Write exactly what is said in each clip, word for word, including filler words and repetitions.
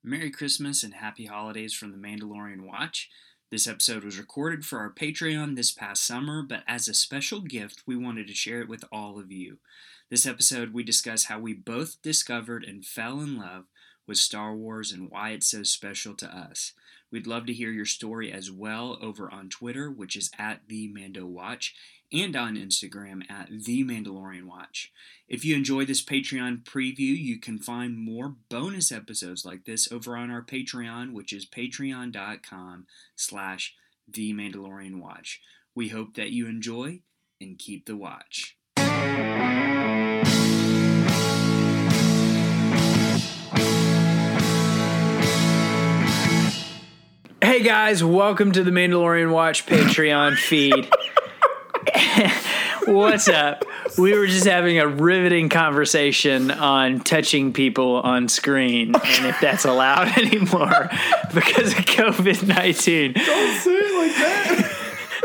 Merry Christmas and Happy Holidays from the Mandalorian Watch. This episode was recorded for our Patreon this past summer, but as a special gift, we wanted to share it with all of you. This episode, we discuss how we both discovered and fell in love with Star Wars and why it's so special to us. We'd love to hear your story as well over on Twitter, which is at The Mando Watch, and on Instagram at The Mandalorian Watch. If you enjoy this Patreon preview, you can find more bonus episodes like this over on our Patreon, which is patreon.com slash The Mandalorian Watch. We hope that you enjoy and keep the watch. Hey guys, welcome to the Mandalorian Watch Patreon feed. What's up? We were just having a riveting conversation on touching people on screen and if that's allowed anymore because of covid nineteen. Don't say it like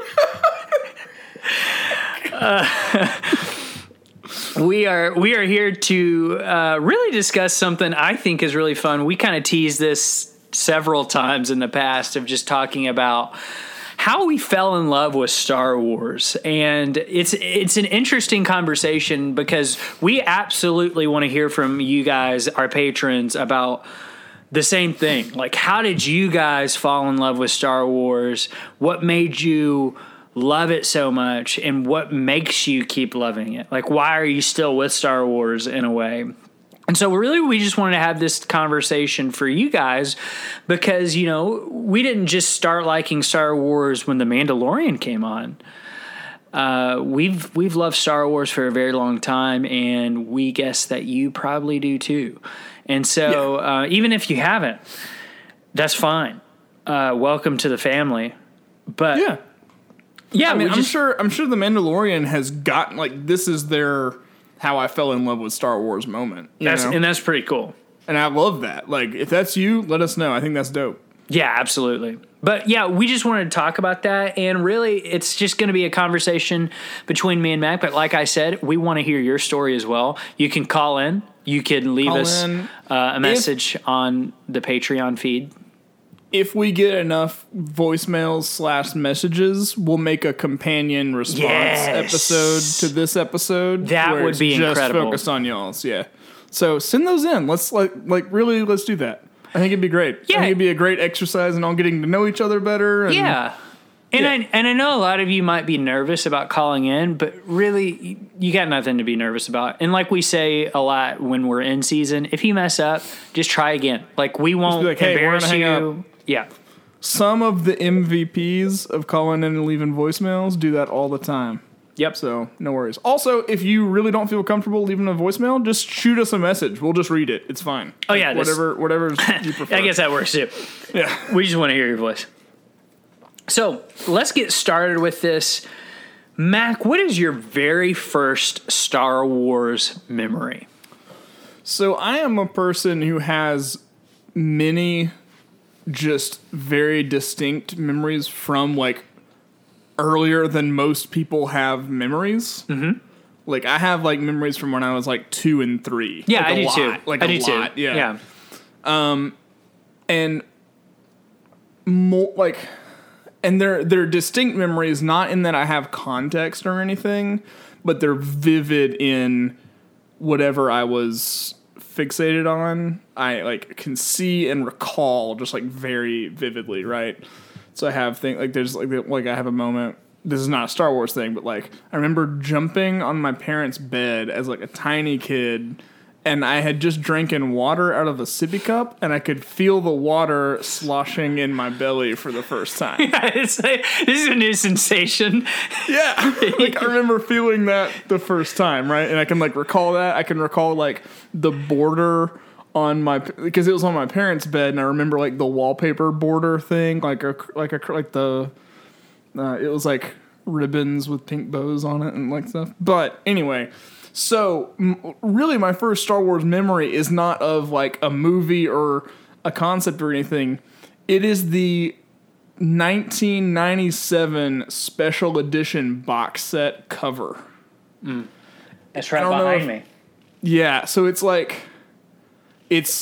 uh, that. we are we are here to uh, really discuss something I think is really fun. We kind of teased this several times in the past of just talking about how we fell in love with Star Wars. And it's it's an interesting conversation because we absolutely want to hear from you guys, our patrons, about the same thing. Like, how did you guys fall in love with Star Wars? What made you love it so much? And what makes you keep loving it? Like, why are you still with Star Wars in a way? And so really we just wanted to have this conversation for you guys because, you know, we didn't just start liking Star Wars when The Mandalorian came on. Uh, we've we've loved Star Wars for a very long time, and we guess that you probably do too. And so yeah. uh, even if you haven't, that's fine. Uh, welcome to the family. But yeah, yeah, I mean, just, I'm sure I'm sure The Mandalorian has gotten like this is their how I fell in love with Star Wars moment. That's, know? And that's pretty cool. And I love that. Like, if that's you, let us know. I think that's dope. Yeah, absolutely. But yeah, we just wanted to talk about that. And really, it's just going to be a conversation between me and Mac. But like I said, we want to hear your story as well. You can call in. You can leave call us uh, a message if, on the Patreon feed. If we get enough voicemails slash messages, we'll make a companion response yes. episode to this episode. That where would it's be just incredible. Focused on y'all's, yeah. So send those in. Let's like like really let's do that. I think it'd be great. Yeah. I think it'd be a great exercise in all getting to know each other better. And, yeah. And yeah. I and I know a lot of you might be nervous about calling in, but really, you got nothing to be nervous about. And like we say a lot when we're in season, if you mess up, just try again. Like, we won't like, hey, embarrass hang you. up. Yeah. Some of the M V Ps of calling in and leaving voicemails do that all the time. Yep. So no worries. Also, if you really don't feel comfortable leaving a voicemail, just shoot us a message. We'll just read it. It's fine. Oh yeah, like, whatever, whatever you prefer. I guess that works too. Yeah. We just want to hear your voice. So let's get started with this. Mac, what is your very first Star Wars memory? So I am a person who has many just very distinct memories from like earlier than most people have memories. Mm-hmm. Like I have like memories from when I was like two and three. Yeah, like I do lot. too. Like I a do lot. too. Yeah. Yeah. Um, and more like, and they're they're distinct memories, not in that I have context or anything, but they're vivid in whatever I was fixated on. I like can see and recall just like very vividly, right? So I have things like there's like like I have a moment. This is not a Star Wars thing, but like I remember jumping on my parents' bed as like a tiny kid, and I had just drinking water out of a sippy cup, and I could feel the water sloshing in my belly for the first time. Yeah, it's like, this is a new sensation. Yeah, like I remember feeling that the first time, right? And I can like recall that. I can recall like the border on my, because it was on my parents' bed, and I remember like the wallpaper border thing, like a like a like the, uh, it was like ribbons with pink bows on it and like stuff. But anyway. So, m- really, my first Star Wars memory is not of, like, a movie or a concept or anything. It is the nineteen ninety-seven Special Edition box set cover. Mm. That's right behind if, me. Yeah, so it's, like, it's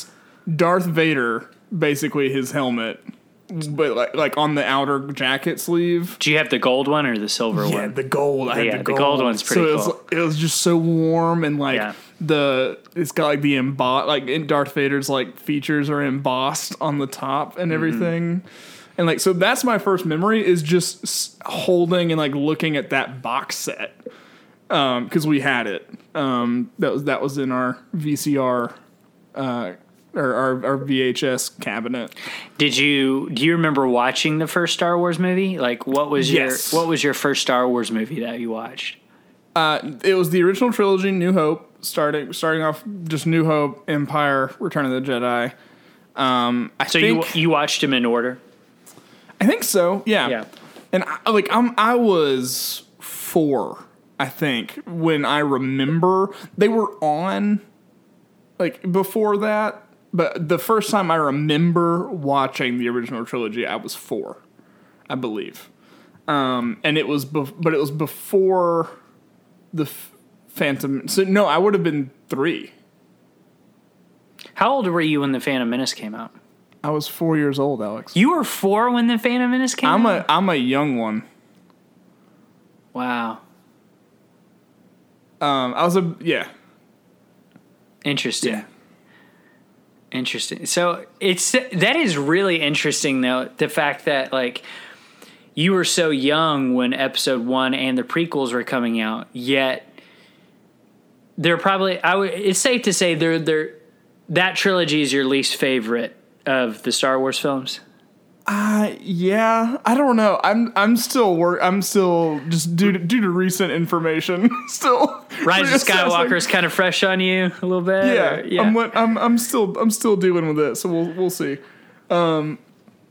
Darth Vader, basically his helmet, but like like on the outer jacket sleeve. Do you have the gold one or the silver Yeah, one? the gold. I Yeah, had the the gold. gold one's pretty so it was, cool. It was just so warm and like Yeah. the it's got like the emboss like in Darth Vader's like features are embossed on the top and everything. And like so that's my first memory is just s- holding and like looking at that box set. Um, cuz we had it. Um, that was that was in our V C R uh or our, our V H S cabinet. Did you do you remember watching the first Star Wars movie? Like what was Yes. your what was your first Star Wars movie that you watched? Uh, it was the original trilogy, New Hope, starting starting off just New Hope, Empire, Return of the Jedi. Um, I So think you you watched them in order? I think so, yeah. Yeah. And I, like I'm I was four, I think, when I remember they were on. Like before that, but the first time I remember watching the original trilogy, I was four, I believe, um, and it was, bef- but it was before the F- Phantom. So no, I would have been three. How old were you when the Phantom Menace came out? I was four years old, Alex. You were four when the Phantom Menace came I'm out? a I'm a young one. Wow. Um, I was a yeah. Interesting. Yeah. Interesting. So it's that is really interesting though, the fact that like you were so young when episode one and the prequels were coming out, yet they're probably I would it's safe to say they're they're that trilogy is your least favorite of the Star Wars films. Uh, yeah, I don't know. I'm I'm still work. I'm still just due to, due to recent information. Still, Rise of reassessing. Skywalker is kind of fresh on you a little bit. Yeah, or- yeah. I'm, what- I'm I'm still I'm still dealing with it. So we'll we'll see. Um,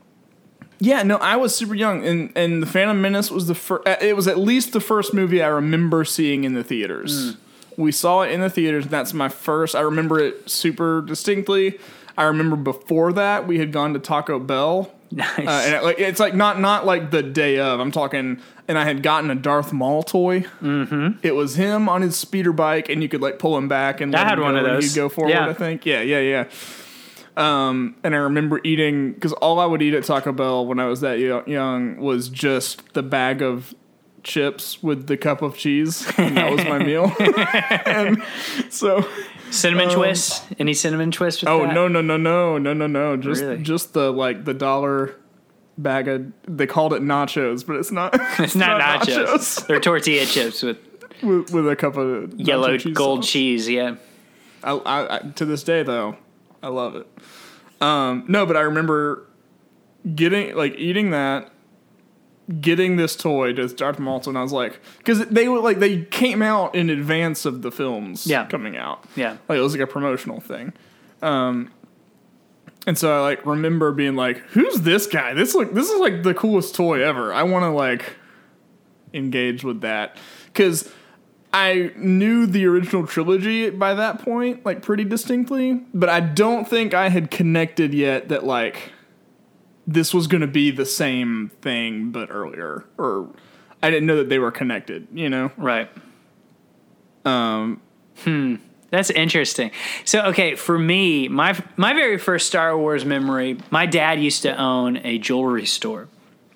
yeah, no, I was super young, and and the Phantom Menace was the first. It was at least the first movie I remember seeing in the theaters. Mm. We saw it in the theaters. And that's my first. I remember it super distinctly. I remember before that we had gone to Taco Bell. Nice. Uh, and it, like it's like not not like the day of. I'm talking, and I had gotten a Darth Maul toy. Mm-hmm. It was him on his speeder bike, and you could like pull him back and I let had him one go, of and those. he'd go forward. Yeah. I think, yeah, yeah, yeah. Um, and I remember eating because all I would eat at Taco Bell when I was that yo- young was just the bag of chips with the cup of cheese, and that was my meal. And so. Cinnamon twist? Any cinnamon twist with Oh that? no no no no no no no! Just Really? just the like the dollar bag of they called it nachos, but it's not. It's not, nachos. They're tortilla chips with with, with a cup of nacho yellow cheese gold sauce. cheese, yeah. I, I, I to this day though, I love it. Um, no, but I remember getting like eating that, getting this toy to Darth Maul, and I was like, because they were like they came out in advance of the films Yeah. coming out. Yeah. Like it was like a promotional thing. Um, and so I like remember being like, "Who's this guy? This like this is like the coolest toy ever. I want to like engage with that." Because I knew the original trilogy by that point, like pretty distinctly, but I don't think I had connected yet that like this was going to be the same thing but earlier, or I didn't know that they were connected. You know, Right. um, That's interesting. So, okay, for me, my my very first Star Wars memory, my dad used to own a jewelry store.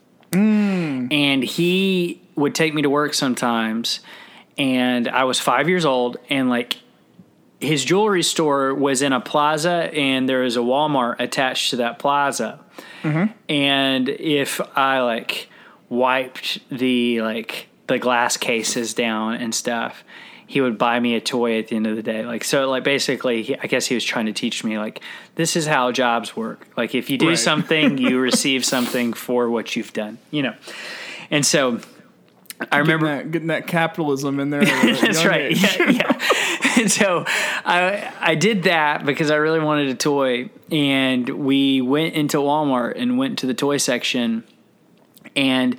And he would take me to work sometimes, and I was five years old, and like his jewelry store was in a plaza, and there was a Walmart attached to that plaza. And if I like wiped the like the glass cases down and stuff, he would buy me a toy at the end of the day. Like, so like basically he, I guess he was trying to teach me like, this is how jobs work. Like if you do Right. something, you receive something for what you've done, you know? And so I remember getting that, getting that capitalism in there. at a that's young right. age. Yeah, yeah. And so I I did that because I really wanted a toy, and we went into Walmart and went to the toy section, and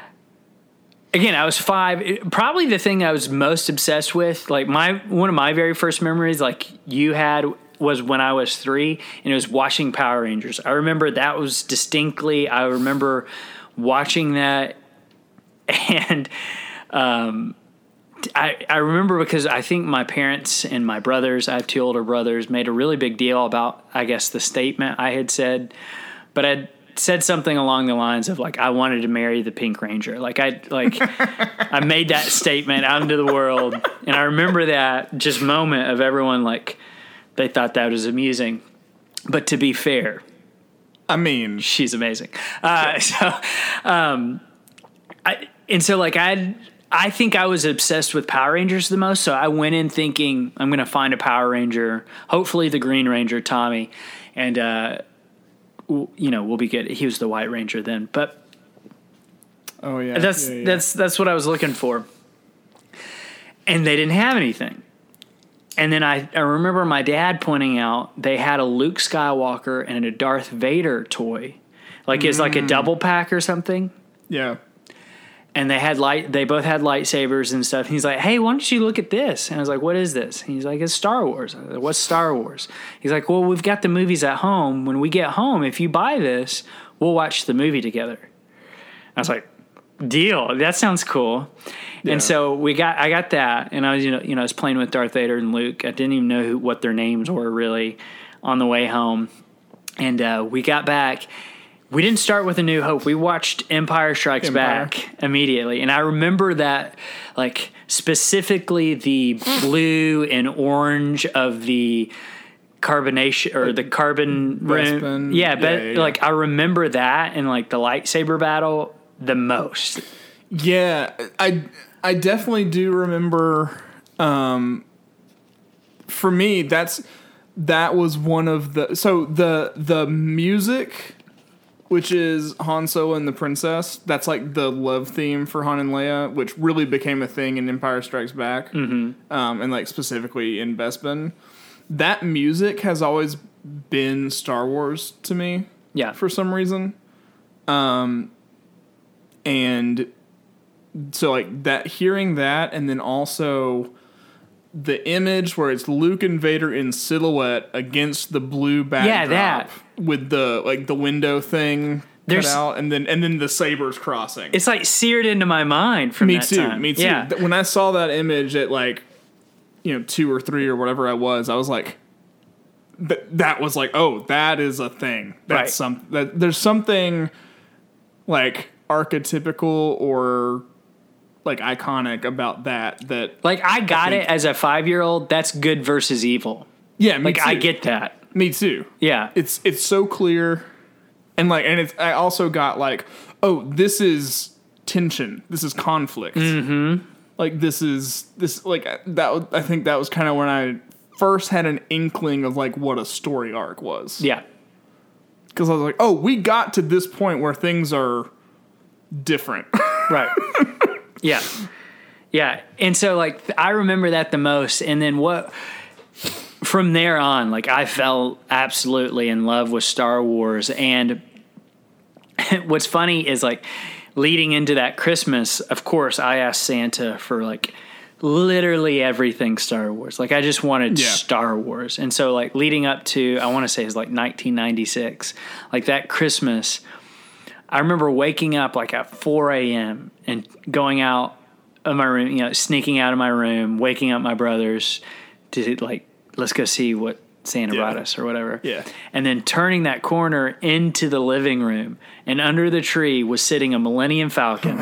again, I was five. It- probably the thing I was most obsessed with, like my one of my very first memories, like you had, was when I was three, and it was watching Power Rangers. I remember that was distinctly. I remember watching that, and um, I, I remember because I think my parents and my brothers, I have two older brothers, made a really big deal about, I guess, the statement I had said. But I'd said something along the lines of, like, I wanted to marry the Pink Ranger. Like, I like I made that statement out into the world. And I remember that just moment of everyone, like, they thought that was amusing. But to be fair, I mean, she's amazing. Uh, so, um, I, and so, like, I'd, I think I was obsessed with Power Rangers the most, so I went in thinking I'm going to find a Power Ranger, hopefully the Green Ranger, Tommy, and, uh, w- you know, we'll be good. He was the White Ranger then, but oh yeah, that's yeah, yeah. that's that's what I was looking for, and they didn't have anything. And then I, I remember my dad pointing out they had a Luke Skywalker and a Darth Vader toy, like mm. it's like a double pack or something. Yeah. And they had light. They both had lightsabers and stuff. And he's like, "Hey, why don't you look at this?" And I was like, "What is this?" And he's like, "It's Star Wars." I was like, "What's Star Wars?" He's like, "Well, we've got the movies at home. When we get home, if you buy this, we'll watch the movie together." I was like, "Deal. That sounds cool." Yeah. And so we got. I got that, and I was, you know, you know, I was playing with Darth Vader and Luke. I didn't even know who, what their names were really on the way home, and uh, we got back. We didn't start with A New Hope. We watched Empire Strikes Empire. Back immediately. And I remember that, like, specifically the blue and orange of the carbonation or the carbon room. Yeah, but, yeah, yeah, like, yeah. I remember that and, like, the lightsaber battle the most. Yeah, I, I definitely do remember, um, for me, that's, that was one of the, so the, the music, which is Han Solo and the Princess. That's like the love theme for Han and Leia, which really became a thing in Empire Strikes Back, mm-hmm. um, and like specifically in Bespin. That music has always been Star Wars to me, yeah, for some reason. Um, and so like that, hearing that, and then also the image where it's Luke and Vader in silhouette against the blue backdrop, yeah, that with the like the window thing There's, cut out, and then and then the sabers crossing. It's like seared into my mind from me that too. time. Me too. Yeah. When I saw that image at like, you know, two or three or whatever I was, I was like, that that was like, oh, that is a thing. That's right. some that there's something like archetypical or like iconic about that. That like I got I think, it as a five year old. That's good versus evil. Yeah, me like too. I get that. Me too. Yeah, it's it's so clear, and like, and it's. I also got like, oh, this is tension. This is conflict. Mm-hmm. Like this is this like that. I think that was kind of when I first had an inkling of like what a story arc was. Yeah, because I was like, oh, we got to this point where things are different. Right. Yeah. Yeah. And so like I remember that the most, and then what. From there on, like I fell absolutely in love with Star Wars. And what's funny is like leading into that Christmas, of course, I asked Santa for like literally everything Star Wars. Like I just wanted yeah. Star Wars. And so like leading up to, I want to say it's like nineteen ninety-six, like that Christmas, I remember waking up like at four a.m. and going out of my room, you know, sneaking out of my room, waking up my brothers to like, let's go see what Santa yeah. brought us or whatever. Yeah. And then turning that corner into the living room, and under the tree was sitting a Millennium Falcon,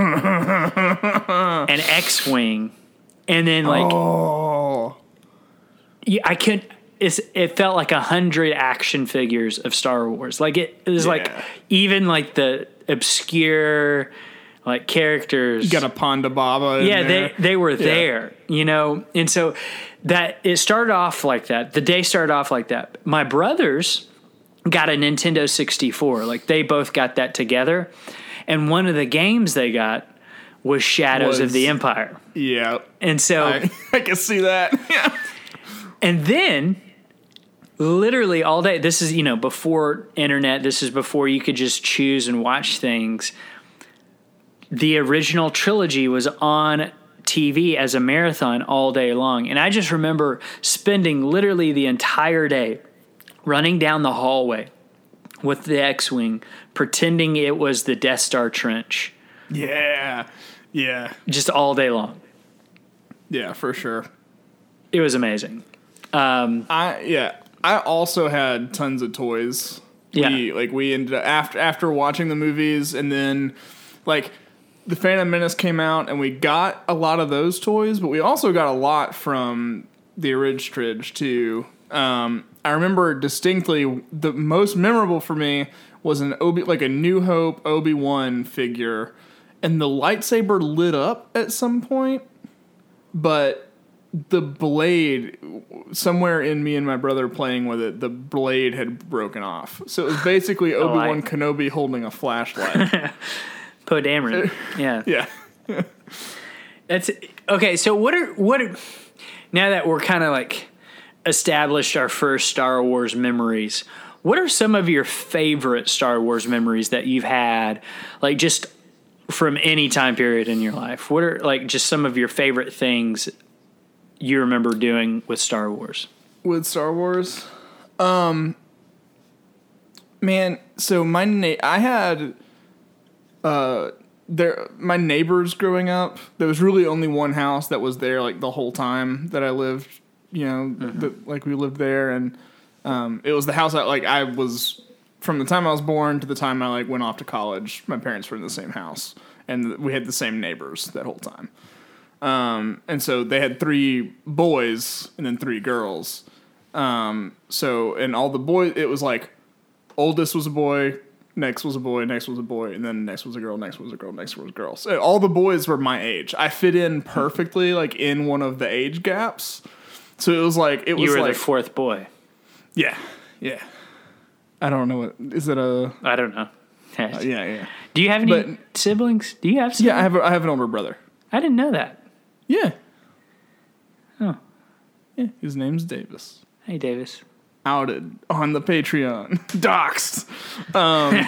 an X-Wing, and then like, oh. yeah, I couldn't, it's, it felt like a hundred action figures of Star Wars. Like it, it was yeah. like, even like the obscure like characters. You got a Ponda Baba in Yeah, there. they they were yeah. there, you know? And so that it started off like that. The day started off like that. My brothers got a Nintendo sixty-four. Like they both got that together. And one of the games they got was Shadows was, of the Empire. Yeah. And so I, I can see that. Yeah. And then literally all day, this is, you know, before internet, this is before you could just choose and watch things. The original trilogy was on T V as a marathon all day long. And I just remember spending literally the entire day running down the hallway with the X-Wing, pretending it was the Death Star trench. Yeah. Yeah. Just all day long. Yeah, for sure. It was amazing. Um, I yeah. I also had tons of toys. Yeah. We, like we ended up after after watching the movies, and then like the Phantom Menace came out, and we got a lot of those toys, but we also got a lot from the Orig-Tridge too. Um, I remember distinctly the most memorable for me was an Obi like a New Hope Obi-Wan figure, and the lightsaber lit up at some point, but the blade, somewhere in me and my brother playing with it, the blade had broken off. So it was basically Obi-Wan I... Kenobi holding a flashlight. Poe Dameron. Yeah. Yeah. That's okay. So what are what are, now that we're kind of like established our first Star Wars memories, what are some of your favorite Star Wars memories that you've had, like just from any time period in your life? What are like just some of your favorite things you remember doing with Star Wars? With Star Wars? Um, man, so my na- I had uh there my neighbors growing up. There was really only one house that was there like the whole time that I lived, you know, mm-hmm. the, like we lived there, and um it was the house that like I was from the time I was born to the time I like went off to college. My parents were in the same house, and we had the same neighbors that whole time. Um, and so they had three boys and then three girls. Um, so, and all the boys, it was like, oldest was a boy, next was a boy, next was a boy, and then next was a girl, next was a girl, next was a girl. So all the boys were my age. I fit in perfectly, like, in one of the age gaps. So it was like, it was You were like, the fourth boy. Yeah, yeah. I don't know what, is it a... I don't know. uh, yeah, yeah. Do you have any but, siblings? Do you have siblings? Yeah, I have, a, I have an older brother. I didn't know that. Yeah. Oh. Yeah, his name's Davis. Hey, Davis. Outed on the Patreon. Doxed. Um,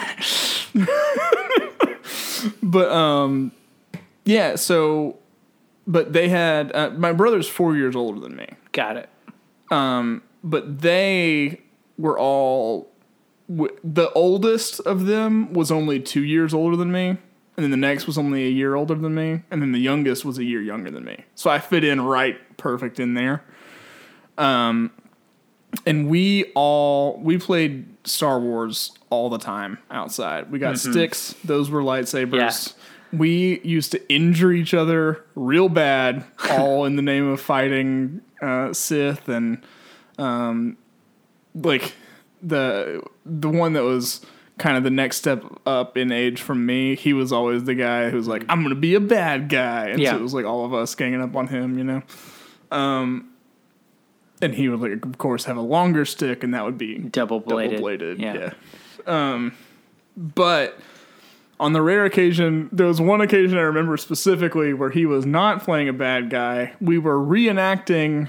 but, um, yeah, so, but they had, uh, my brother's four years older than me. Got it. Um, but they were all, w- the oldest of them was only two years older than me. And then the next was only a year older than me. And then the youngest was a year younger than me. So I fit in right perfect in there. Um, and we all, we played Star Wars all the time outside. We got mm-hmm. sticks. Those were lightsabers. Yeah. We used to injure each other real bad, all in the name of fighting uh, Sith. And um, like the the one that was... kind of the next step up in age from me, he was always the guy who was like, I'm going to be a bad guy. And yeah. so it was like all of us ganging up on him, you know? Um, and he would, like, of course, have a longer stick, and that would be double-bladed. Double-bladed, yeah. yeah. Um, but on the rare occasion, there was one occasion I remember specifically where he was not playing a bad guy. We were reenacting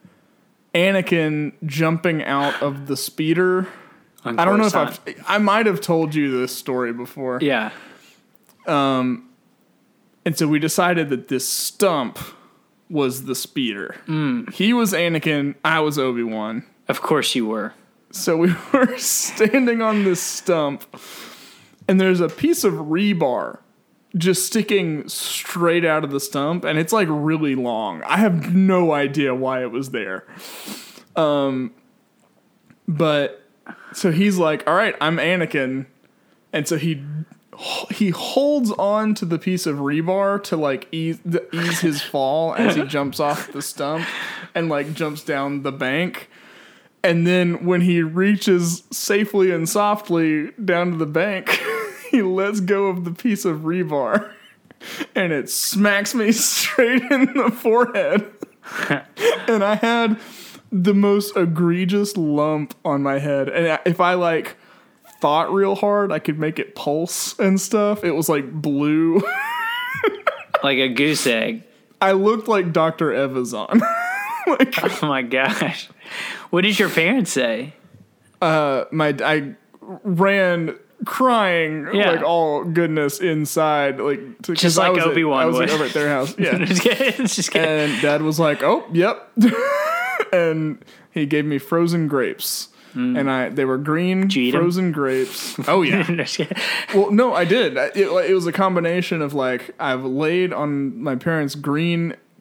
Anakin jumping out of the speeder. I don't know if I've, I might have told you this story before. Yeah. Um, and so we decided that this stump was the speeder. Mm. He was Anakin. I was Obi-Wan. Of course you were. So we were standing on this stump, and there's a piece of rebar just sticking straight out of the stump, and it's like really long. I have no idea why it was there. Um, but... So he's like, all right, I'm Anakin. And so he he holds on to the piece of rebar to like ease, ease his fall as he jumps off the stump and like jumps down the bank. And then when he reaches safely and softly down to the bank, he lets go of the piece of rebar and it smacks me straight in the forehead. And I had... the most egregious lump on my head. And if I, like, thought real hard, I could make it pulse and stuff. It was, like, blue. Like a goose egg. I looked like Doctor Evazan. Like, oh, my gosh. What did your parents say? Uh, my I ran crying, yeah. like, all goodness inside. like to, Just like Obi-Wan at, I was, would. like, over at their house. Yeah. Just kidding. Just kidding. And Dad was like, oh, yep. And he gave me frozen grapes, mm. and I they were green frozen grapes. Oh yeah. Well, no, I did. It, it was a combination of like I've laid on my parents' green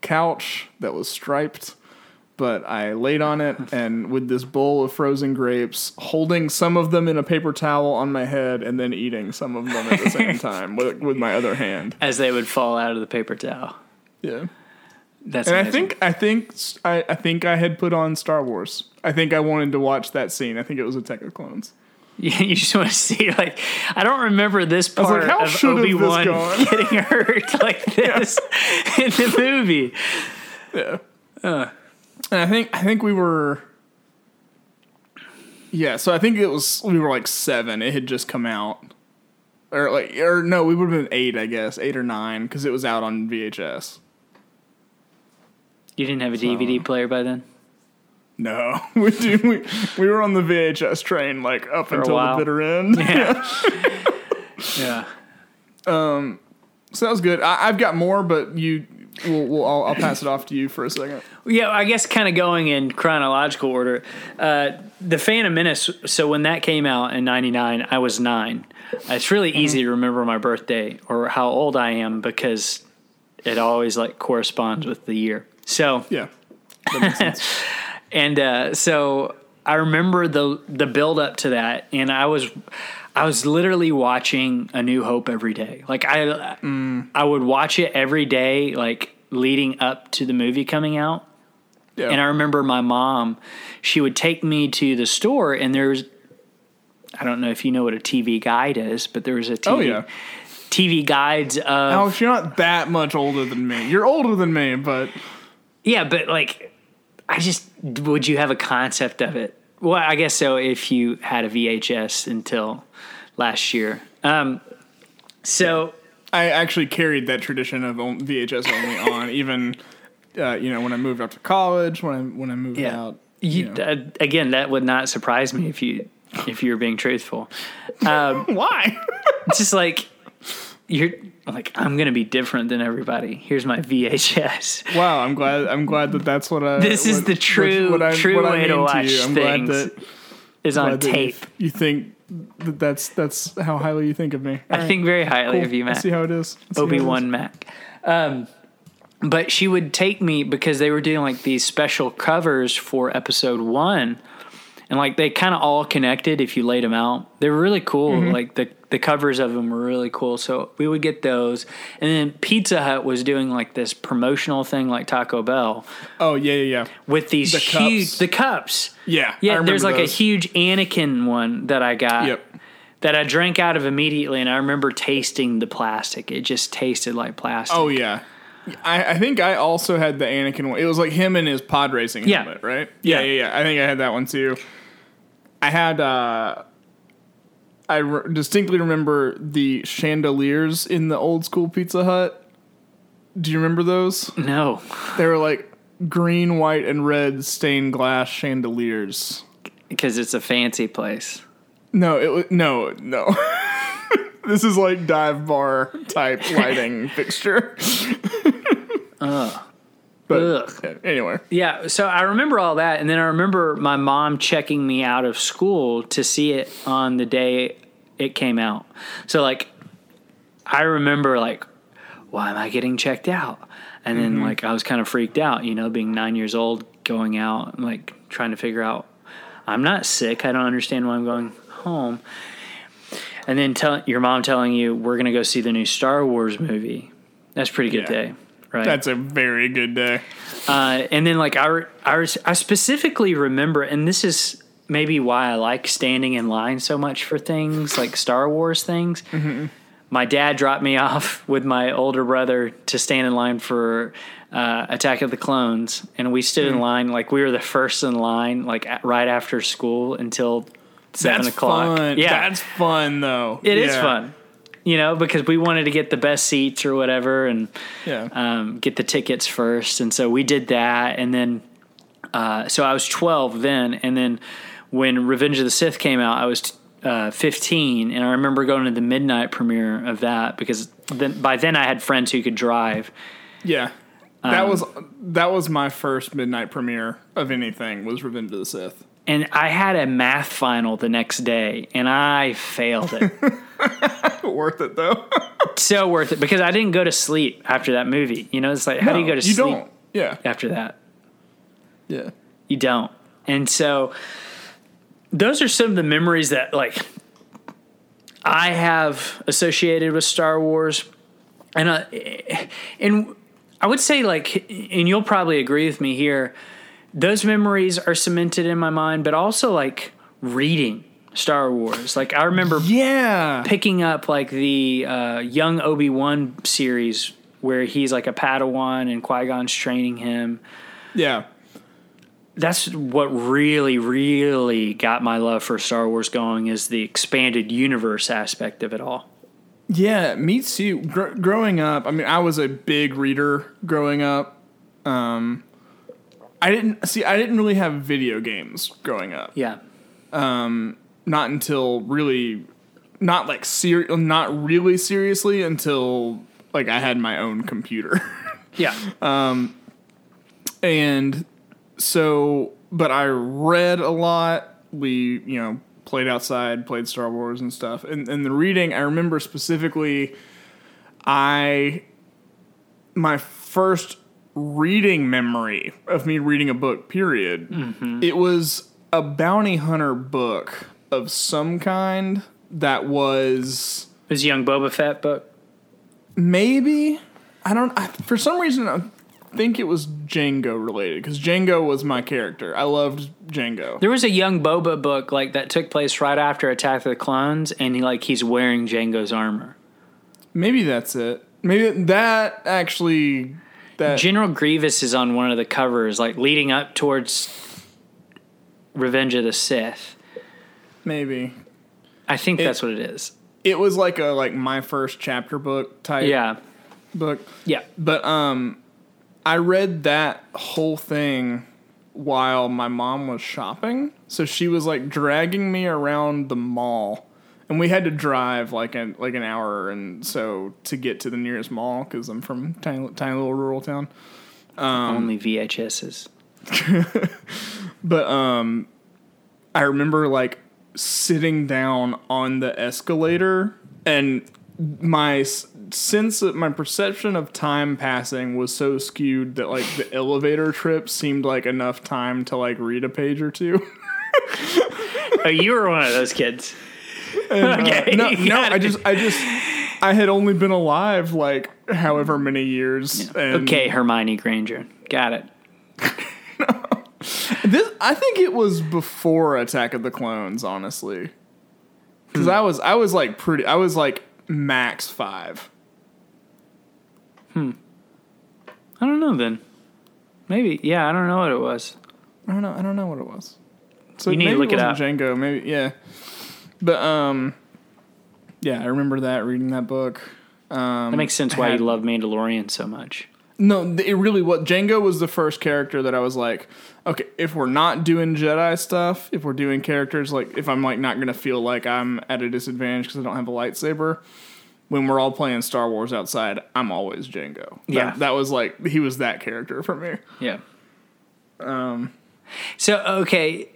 couch that was striped, but I laid on it and with this bowl of frozen grapes, holding some of them in a paper towel on my head and then eating some of them at the same time with, with my other hand. As they would fall out of the paper towel. Yeah. That's and amazing. I think I think I, I think I had put on Star Wars. I think I wanted to watch that scene. I think it was Attack of the Clones. Yeah, you just want to see, like, I don't remember this part like, how of should have this Obi-Wan gone? getting hurt like this in the movie. Yeah. Uh. And I think I think we were Yeah, so I think it was we were like seven. It had just come out. Or like or no, we would have been eight, I guess. Eight or nine, because it was out on V H S. You didn't have a D V D player by then? No, we do. We, we were on the V H S train like up For a until while. the bitter end. Yeah. Yeah. Um, so that was good. I, I've got more, but you, we'll, we'll, I'll, I'll pass it off to you for a second. Yeah, I guess kind of going in chronological order. Uh, the Phantom Menace, so when that came out in ninety-nine, I was nine. It's really easy to remember my birthday or how old I am because it always like corresponds with the year. So Yeah, that makes sense. And uh, so I remember the the build up to that, and I was I was literally watching A New Hope every day. Like I mm. I would watch it every day, like leading up to the movie coming out. Yeah. And I remember my mom, she would take me to the store, and there's I don't know if you know what a T V guide is, but there was a T V Oh, yeah. T V guides of Alex, you're not that much older than me. You're older than me, but yeah, but like. I just, would you have a concept of it? Well, I guess so if you had a V H S until last year. Um, so. I actually carried that tradition of on- V H S only on, even, uh, you know, when I moved up to college, when I when I moved Yeah. out. You, You know. uh, again, that would not surprise me if you if you were being truthful. Um, Why? it's just like, you're like, I'm going to be different than everybody. Here's my V H S. Wow, I'm glad. I'm glad that that's what I. This is what- the true- what, what I, true what I way to mean watch you. I'm things. glad that Is on glad that you- tape. You, think that that's that's how highly you think of me. I think very highly Cool. of you, Matt. Let's see how it is. Let's see how it is. Obi-Wan Mac. Um, but she would take me because they were doing like these special covers for episode one. And like they kind of all connected if you laid them out. They were really cool. Mm-hmm. Like the, the covers of them were really cool. So we would get those. And then Pizza Hut was doing like this promotional thing like Taco Bell Oh yeah, yeah, yeah. with these The huge cups. the cups. Yeah, I Yeah, remember there's like those. a huge Anakin one that I got. Yep. That I drank out of immediately, and I remember tasting the plastic. It just tasted like plastic. Oh yeah. I, I think I also had the Anakin one. It was like him in his pod racing Yeah. helmet, right? Yeah, Yeah. yeah, yeah. I think I had that one too. I had. uh I re- distinctly remember the chandeliers in the old school Pizza Hut. Do you remember those? No. They were like green, white, and red stained glass chandeliers. Because it's a fancy place. No, it was no, no. This is like dive bar type lighting fixture. Ugh. But Ugh. yeah, anyway, Yeah, so I remember all that, and then I remember my mom checking me out of school to see it on the day it came out. So, like, I remember, like, why am I getting checked out? And then, Mm-hmm. like, I was kind of freaked out, you know, being nine years old, going out, and, like, trying to figure out, I'm not sick. I don't understand why I'm going home. And then tell your mom telling you, we're going to go see the new Star Wars movie. That's a pretty good Yeah. day, right? that's a very good day. Uh, and then, like, I, re- I, re- I specifically remember, and this is maybe why I like standing in line so much for things, like Star Wars things. Mm-hmm. My dad dropped me off with my older brother to stand in line for uh, Attack of the Clones. And we stood Mm. in line, like, we were the first in line, like, at, right after school until seven That's o'clock. fun. Yeah, That's fun though. it is Yeah. fun. You know, because we wanted to get the best seats or whatever, and Yeah. um, get the tickets first. And so we did that. And then, uh, so I was twelve then. And then when Revenge of the Sith came out, I was uh, fifteen. And I remember going to the midnight premiere of that because then, by then I had friends who could drive. Yeah. That Um, was that was my first midnight premiere of anything was Revenge of the Sith. And I had a math final the next day, and I failed it. Worth it though. So worth it because I didn't go to sleep after that movie. You know, it's like, how do you No, go to you sleep? don't. Yeah. after that. Yeah. You don't. And so those are some of the memories that like I have associated with Star Wars. And uh, and I would say like, and you'll probably agree with me here, those memories are cemented in my mind, but also like reading Star Wars. Like I remember Yeah. picking up like the uh, young Obi-Wan series where he's like a Padawan and Qui-Gon's training him. Yeah. That's what really, really got my love for Star Wars going, is the expanded universe aspect of it all. Yeah, me too. Gr- growing up, I mean, I was a big reader growing up. Um, I didn't see. I didn't really have video games growing up. Yeah. Not until really, not like ser- not really seriously until like I had my own computer. Yeah. And so, but I read a lot. We, you know, played outside, played Star Wars and stuff. And, and the reading, I remember specifically, I, my first reading memory of me reading a book, period, Mm-hmm. it was a bounty hunter book of some kind that was His young Boba Fett book. maybe, I don't, I, for some reason, I think it was Django related, because Django was my character. I loved Django. There was a young Boba book like that took place right after Attack of the Clones, and he like he's wearing Django's armor. Maybe that's it. Maybe that actually, that General Grievous is on one of the covers, like leading up towards Revenge of the Sith. maybe. I think that's what it is. It was like a, like my first chapter book type Yeah. book. Yeah. But, um, I read that whole thing while my mom was shopping. So she was like dragging me around the mall, and we had to drive like an like an hour, and so to get to the nearest mall, because I'm from tiny tiny little rural town. Only V H S's. But um, I remember like sitting down on the escalator, and my s- sense of my perception of time passing was so skewed that like the elevator trip seemed like enough time to like read a page or two. Oh, you were one of those kids. Okay. No, you no, got I it. just, I just, I had only been alive like however many years. And Okay, Hermione Granger. Got it. this, I think it was before Attack of the Clones, honestly, because I was, I was like pretty, I was like max five. I don't know then. Maybe. Yeah, I don't know what it was. I don't know, I don't know what it was. So You need to maybe look it wasn't Django, maybe, yeah. But um, yeah, I remember that reading that book. Um, That makes sense why had- you love Mandalorian so much. No, th- it really was. Django was the first character that I was like, okay, if we're not doing Jedi stuff, if we're doing characters, like, if I'm, like, not going to feel like I'm at a disadvantage because I don't have a lightsaber, when we're all playing Star Wars outside, I'm always Django. That, Yeah. That was, like, he was that character for me. Yeah. Um. So okay.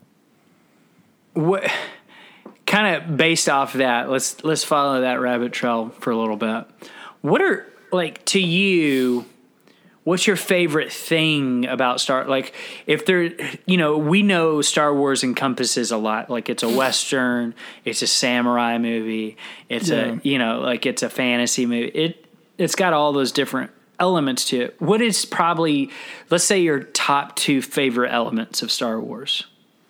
What? Kind of based off that, let's let's follow that rabbit trail for a little bit. What are like to you? What's your favorite thing about Star? Like, if there, you know, we know Star Wars encompasses a lot. Like, it's a Western, it's a samurai movie, it's Yeah. a, you know, like it's a fantasy movie. It, it's got all those different elements to it. What is probably, let's say, your top two favorite elements of Star Wars?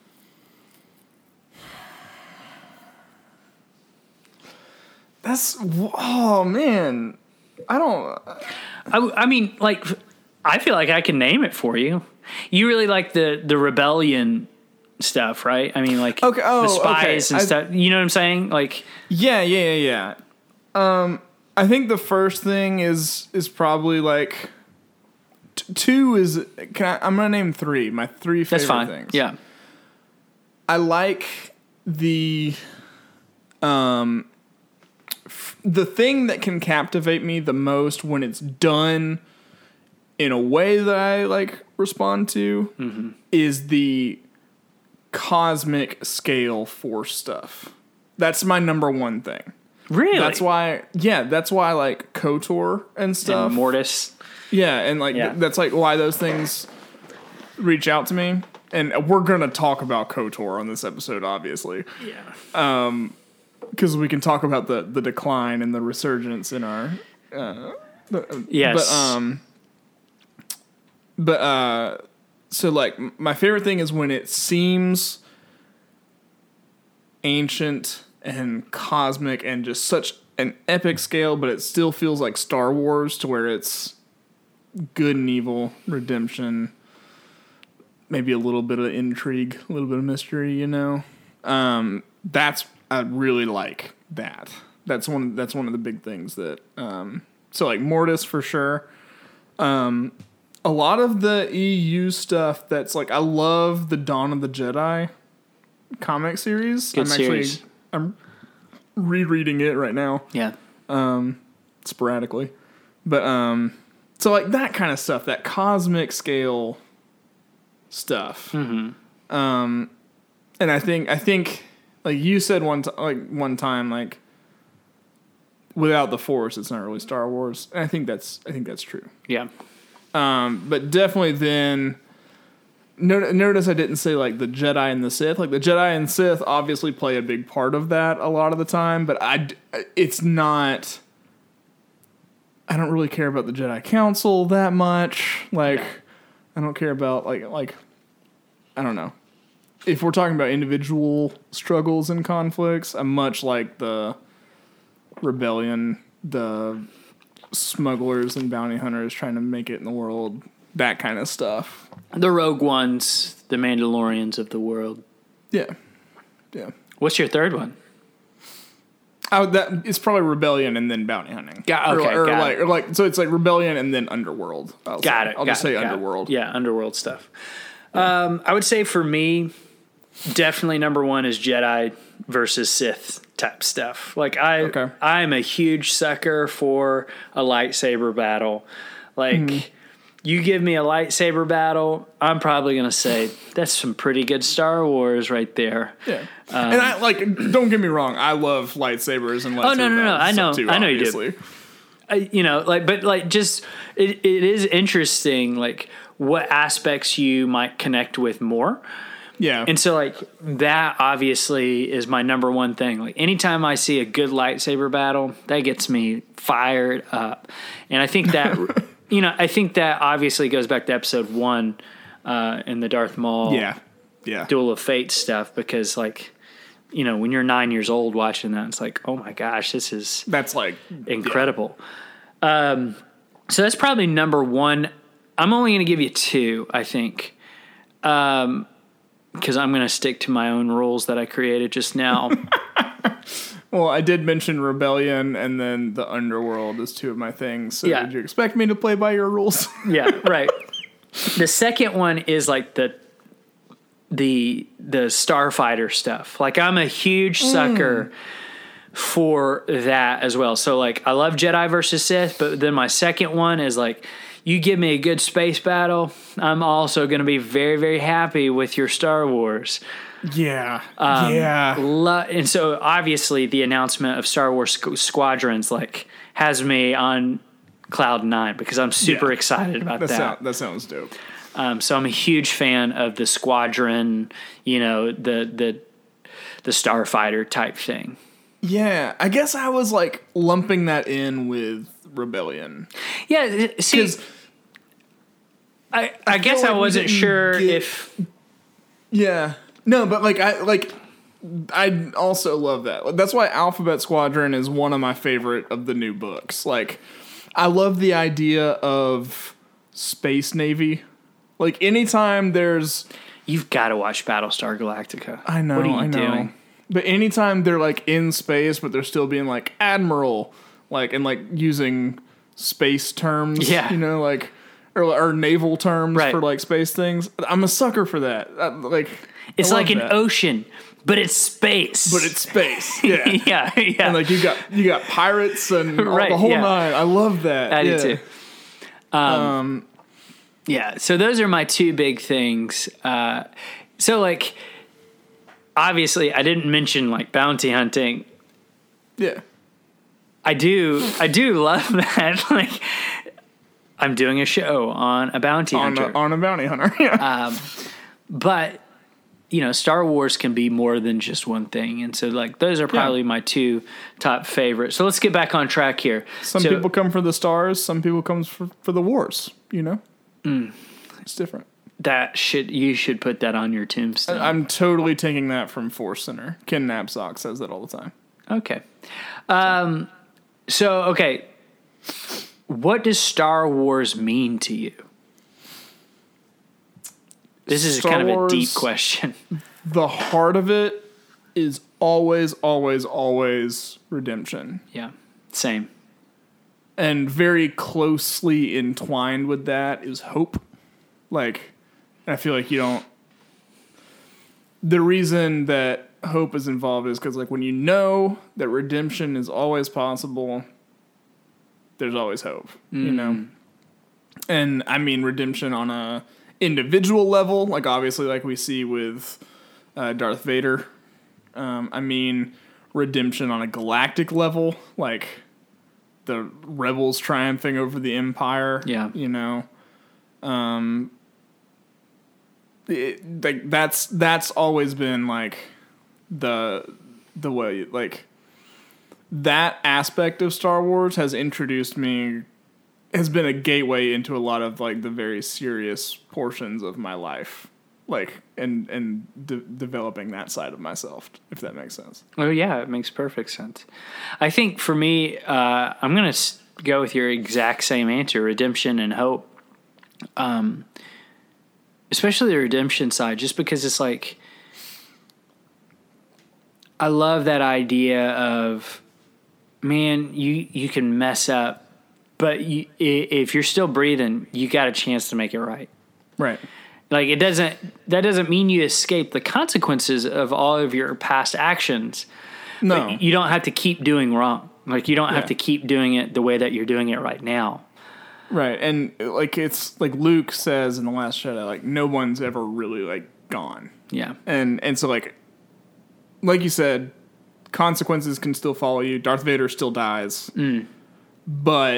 That's, oh, man. I don't, I, I mean, like, I feel like I can name it for you. You really like the the rebellion stuff, right? I mean, like Okay, oh, the spies okay. and I- stuff. You know what I'm saying? Like, yeah, yeah, yeah, yeah. Um, I think the first thing is, is probably, like, t- two is, can I, I'm going to name three. My three favorite that's fine. things. Yeah. I like the um f- the thing that can captivate me the most when it's done in a way that I like respond to Mm-hmm. is the cosmic scale force stuff. That's my number one thing. Really? That's why yeah, that's why I like KOTOR and stuff. And Mortis. Yeah, and like Yeah. th- that's like why those things reach out to me. And we're gonna talk about KOTOR on this episode, obviously, Yeah. because we can talk about the the decline and the resurgence in our. Uh, the, Yes. But um. But uh, so like m- my favorite thing is when it seems ancient and cosmic and just such an epic scale, but it still feels like Star Wars, to where it's good and evil, redemption, maybe a little bit of intrigue, a little bit of mystery, you know. Um, that's I really like that. That's one. That's one of the big things that. Um, so like Mortis for sure. Um, a lot of the E U stuff. That's like I love the Dawn of the Jedi comic series. Good I'm series. actually I'm rereading it right now Yeah. sporadically, but um, so like that kind of stuff, that cosmic scale stuff. Mm-hmm. Um, and I think I think like you said one t- like one time like without the Force, it's not really Star Wars. And I think that's I think that's true. Yeah. Um, but definitely then. Notice, notice I didn't say like the Jedi and the Sith. Like the Jedi and Sith obviously play a big part of that a lot of the time, but I it's not. I don't really care about the Jedi Council that much. Like, Yeah. I don't care about like like. I don't know. If we're talking about individual struggles and conflicts, I'm much like the rebellion, the smugglers and bounty hunters trying to make it in the world, that kind of stuff. The Rogue Ones, the Mandalorians of the world. Yeah, yeah. What's your third one? Oh, that it's probably rebellion and then bounty hunting. Got- okay, or, or got like it. or like so it's like rebellion and then underworld. I'll Got say. it. I'll got just say it, got it. underworld. Yeah, underworld stuff. Um, I would say for me, definitely number one is Jedi versus Sith type stuff. Like I, Okay. I'm a huge sucker for a lightsaber battle. Like Mm-hmm. you give me a lightsaber battle, I'm probably gonna say that's some pretty good Star Wars right there. Yeah. and I like. Don't get me wrong. I love lightsabers and lightsaber Oh, no, no, no, battles I know- too, I know you do. obviously. I, you know, like, but like, just it, it is interesting, like what aspects you might connect with more. Yeah. And so, like, that obviously is my number one thing. Like, anytime I see a good lightsaber battle, that gets me fired up. And I think that, you know, I think that obviously goes back to episode one uh, in the Darth Maul yeah. Yeah. Duel of Fate stuff, because, like, you know, when you're nine years old watching that, it's like, oh my gosh, this is That's like incredible. Um, so that's probably number one. I'm only going to give you two, I think. Um, because I'm going to stick to my own rules that I created just now. Well, I did mention rebellion and then the underworld as two of my things. So Yeah. did you expect me to play by your rules? Yeah, right. The second one is like the the the Starfighter stuff. Like I'm a huge sucker for that as well. So like I love Jedi versus Sith, but then my second one is like you give me a good space battle, I'm also going to be very very happy with your Star Wars. yeah. Um, yeah. Lo- and so obviously the announcement of Star Wars Squ- Squadrons like has me on cloud nine because I'm super Yeah. excited about That, that. sound, that sounds dope. Um, so I'm a huge fan of the squadron, you know, the the the starfighter type thing. Yeah, I guess I was like lumping that in with rebellion. Yeah, see, 'Cause I I guess like I we wasn't didn't sure get- if Yeah. No, but like I like I also love that. That's why Alphabet Squadron is one of my favorite of the new books. Like I love the idea of Space Navy. Like anytime there's you've got to watch Battlestar Galactica. I know, What are you I know. doing? But anytime they're like in space but they're still being like admiral, like and like using space terms, Yeah. you know, like or, or naval terms Right. for like space things. I'm a sucker for that. I, like It's I like love an that. ocean, but it's space. but it's space. Yeah. yeah, yeah. And like you got you got pirates and all Right, the whole yeah. nine. I love that. I yeah. do too. Um, yeah, so those are my two big things. Uh, so like, obviously, I didn't mention like bounty hunting. Yeah. I do, I do love that. Like, I'm doing a show on a bounty on hunter. a, on a bounty hunter. Yeah. Um, but you know, Star Wars can be more than just one thing, and so like those are probably yeah. my two top favorites. So let's get back on track here. Some so, people come for the stars, some people come for, for the wars. You know, mm, it's different. That should you should put that on your tombstone. I'm totally taking that from Force Center. Ken Knapsack says that all the time. Okay, um, so okay, what does Star Wars mean to you? This is Star kind of Wars, a deep question. The heart of it is always, always, always redemption. Yeah, same. And very closely entwined with that is hope. Like, I feel like you don't... The reason that hope is involved is because, like, when you know that redemption is always possible, there's always hope, mm. you know? And, I mean, redemption on a... individual level, like obviously like we see with uh, Darth Vader. Um, I mean, redemption on a galactic level, like the rebels triumphing over the Empire. Yeah. You know? Um, it, like that's, that's always been like the, the way, like that aspect of Star Wars has introduced me has been a gateway into a lot of like the very serious portions of my life, like and and de- developing that side of myself, if that makes sense. Oh yeah, it makes perfect sense. I think for me, uh, I'm gonna go with your exact same answer: redemption and hope. Um, especially the redemption side, just because it's like I love that idea of man, you you can mess up. But you, if you're still breathing, you got a chance to make it right. Right. Like it doesn't. That doesn't mean you escape the consequences of all of your past actions. No. But you don't have to keep doing wrong. Like you don't yeah. have to keep doing it the way that you're doing it right now. Right. And like it's like Luke says in The Last Jedi, like no one's ever really like gone. Yeah. And and so like like you said, consequences can still follow you. Darth Vader still dies. Mm. But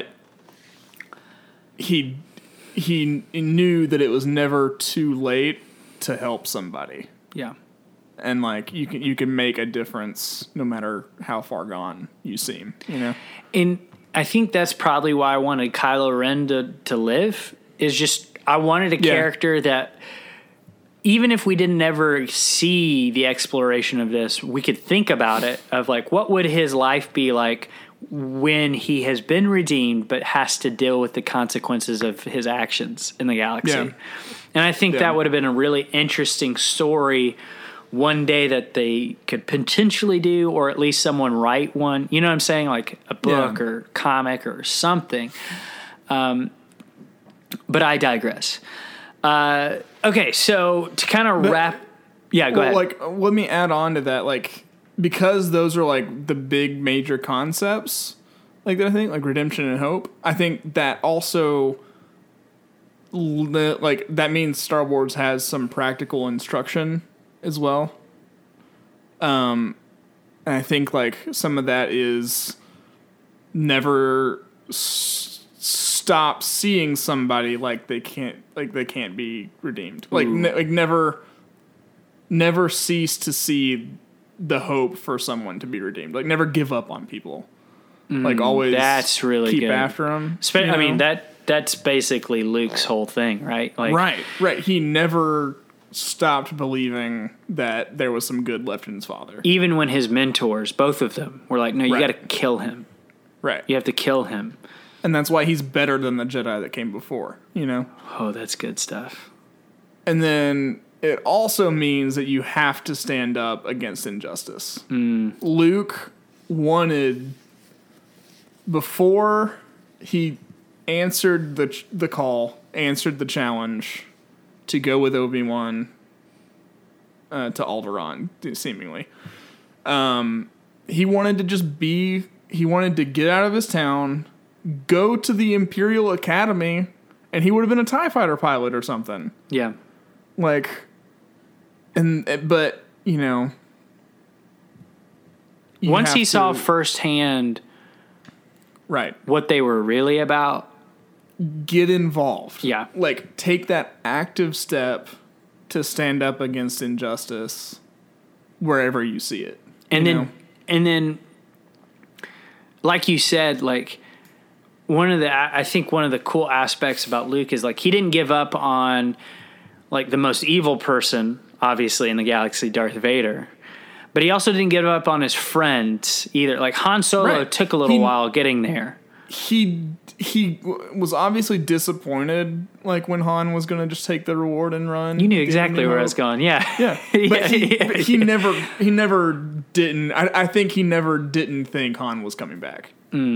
he he knew that it was never too late to help somebody. Yeah. And like you can you can make a difference no matter how far gone you seem, you know. And I think that's probably why I wanted Kylo Ren to to live. Is just I wanted a yeah. character that even if we didn't ever see the exploration of this, we could think about it of like what would his life be like when he has been redeemed but has to deal with the consequences of his actions in the galaxy. Yeah. And I think yeah. that would have been a really interesting story one day that they could potentially do, or at least someone write one, you know what I'm saying? Like a book yeah. or comic or something. Um, but I digress. Uh, okay. So to kind of wrap, yeah, go well, ahead. Like, let me add on to that. Like, because those are like the big major concepts, like that I think, like redemption and hope. I think that also, like that means Star Wars has some practical instruction as well. Um, and I think like some of that is never s- stop seeing somebody like they can't, like they can't be redeemed. Like, ne- like never, never cease to see the hope for someone to be redeemed. Like never give up on people. Mm, like always that's really keep good. after them. Spe- I mean, that that's basically Luke's whole thing, right? Like, right, right. He never stopped believing that there was some good left in his father. Even when his mentors, both of them, were like, no, you right. got to kill him. Right. You have to kill him. And that's why he's better than the Jedi that came before, you know? Oh, that's good stuff. And then it also means that you have to stand up against injustice. Mm. Luke wanted, before he answered the the call, answered the challenge to go with Obi-Wan uh, to Alderaan, seemingly. Um, he wanted to just be, he wanted to get out of his town, go to the Imperial Academy, and he would have been a TIE fighter pilot or something. Yeah. Like, and, but, you know. You Once he to, saw firsthand right, what they were really about, get involved. Yeah. Like, take that active step to stand up against injustice wherever you see it. And then, know? and then, like you said, like, one of the, I think one of the cool aspects about Luke is, like, he didn't give up on, like, the most evil person, obviously, in the galaxy, Darth Vader. But he also didn't give up on his friends either. Like, Han Solo Right. took a little He- while getting there. He he was obviously disappointed, like, when Han was going to just take the reward and run. You knew Gave exactly him where I was hope. going. Yeah. Yeah, but Yeah, he, yeah, but he yeah. never he never didn't. I, I think he never didn't think Han was coming back.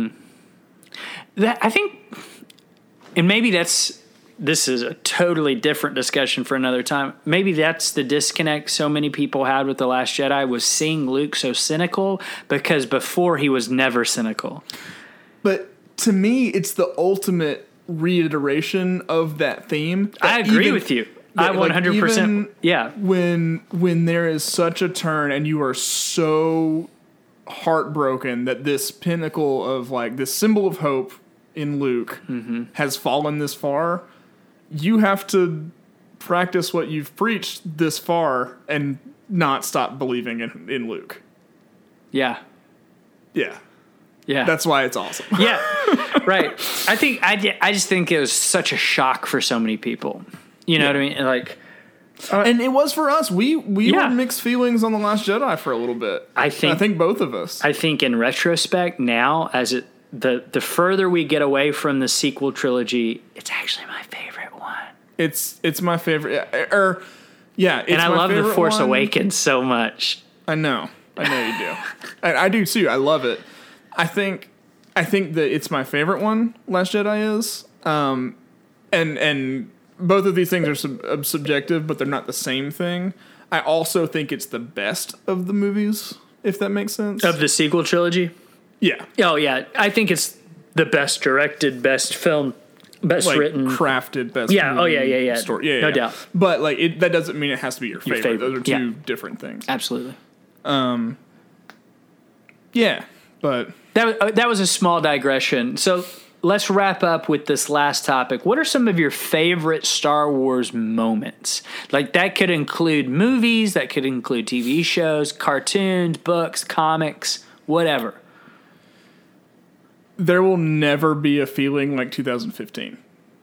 That, I think, and maybe that's, this is a totally different discussion for another time. Maybe that's the disconnect so many people had with The Last Jedi, was seeing Luke so cynical, because before he was never cynical. But to me, it's the ultimate reiteration of that theme. I that agree even- with you. that, I like, one hundred percent. even Yeah. When when there is such a turn and you are so heartbroken that this pinnacle of, like, this symbol of hope in Luke Mm-hmm. has fallen this far, you have to practice what you've preached this far and not stop believing in, in Luke. Yeah. Yeah. Yeah. That's why it's awesome. yeah. Right. I think, I, di- I just think it was such a shock for so many people. You know Yeah. what I mean? Like, And it was for us. We we Yeah. were mixed feelings on The Last Jedi for a little bit. I think- I think both of us. I think in retrospect now, as it, the, the further we get away from the sequel trilogy, it's actually my favorite one. It's it's my favorite. Or yeah, it's And I my love The favorite Force one. Awakens so much. I know. I know you do. I, I do too. I love it. I think I think that it's my favorite one. Last Jedi is. Um, and and both of these things are sub- uh, subjective, but they're not the same thing. I also think it's the best of the movies, if that makes sense. Of the sequel trilogy? yeah. Oh, yeah. I think it's the best directed, best film, best Like written. crafted best. Yeah, oh, yeah, movie yeah, yeah. Story. Yeah, No yeah. doubt. But like it, that doesn't mean it has to be your favorite. favorite, Those are two yeah. different things. Absolutely. Yeah, but That was, uh, that was a small digression. So let's wrap up with this last topic. What are some of your favorite Star Wars moments? Like, that could include movies, that could include T V shows, cartoons, books, comics, whatever. there will never be a feeling like two thousand fifteen.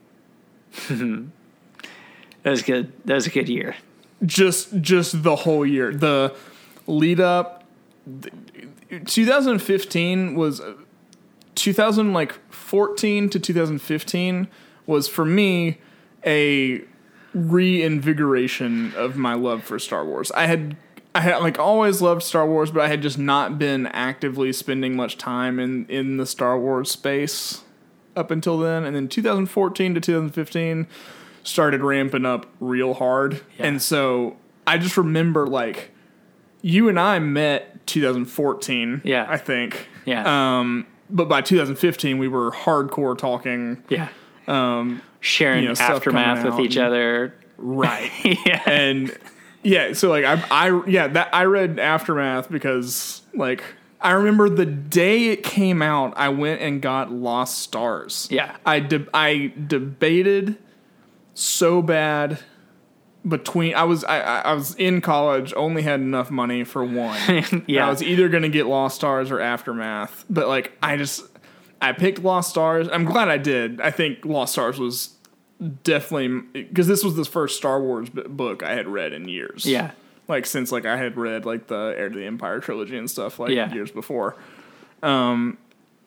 That was good. That was a good year. Just just the whole year. The lead up th- twenty fifteen was two thousand fourteen to two thousand fifteen was for me a reinvigoration of my love for Star Wars. I had I had like always loved Star Wars, but I had just not been actively spending much time in in the Star Wars space up until then. And then two thousand fourteen to two thousand fifteen started ramping up real hard. Yeah. And so I just remember, like, you and I met two thousand fourteen, Yeah. I think. Yeah. Um, but by two thousand fifteen, we were hardcore talking. yeah. Um, Sharing you know, stuff aftermath coming with out each and- other. Right. Yeah. And yeah, so like I, I, yeah, that I read Aftermath because like I remember the day it came out, I went and got Lost Stars. Yeah. I de- I debated so bad between I was I, I I was in college, only had enough money for one. Yeah. I was either gonna get Lost Stars or Aftermath, but like I just I picked Lost Stars. I'm glad I did. I think Lost Stars was definitely because this was the first Star Wars b- book I had read in years. Yeah. like since like I had read like the Heir to the Empire trilogy and stuff like Yeah. years before. Um,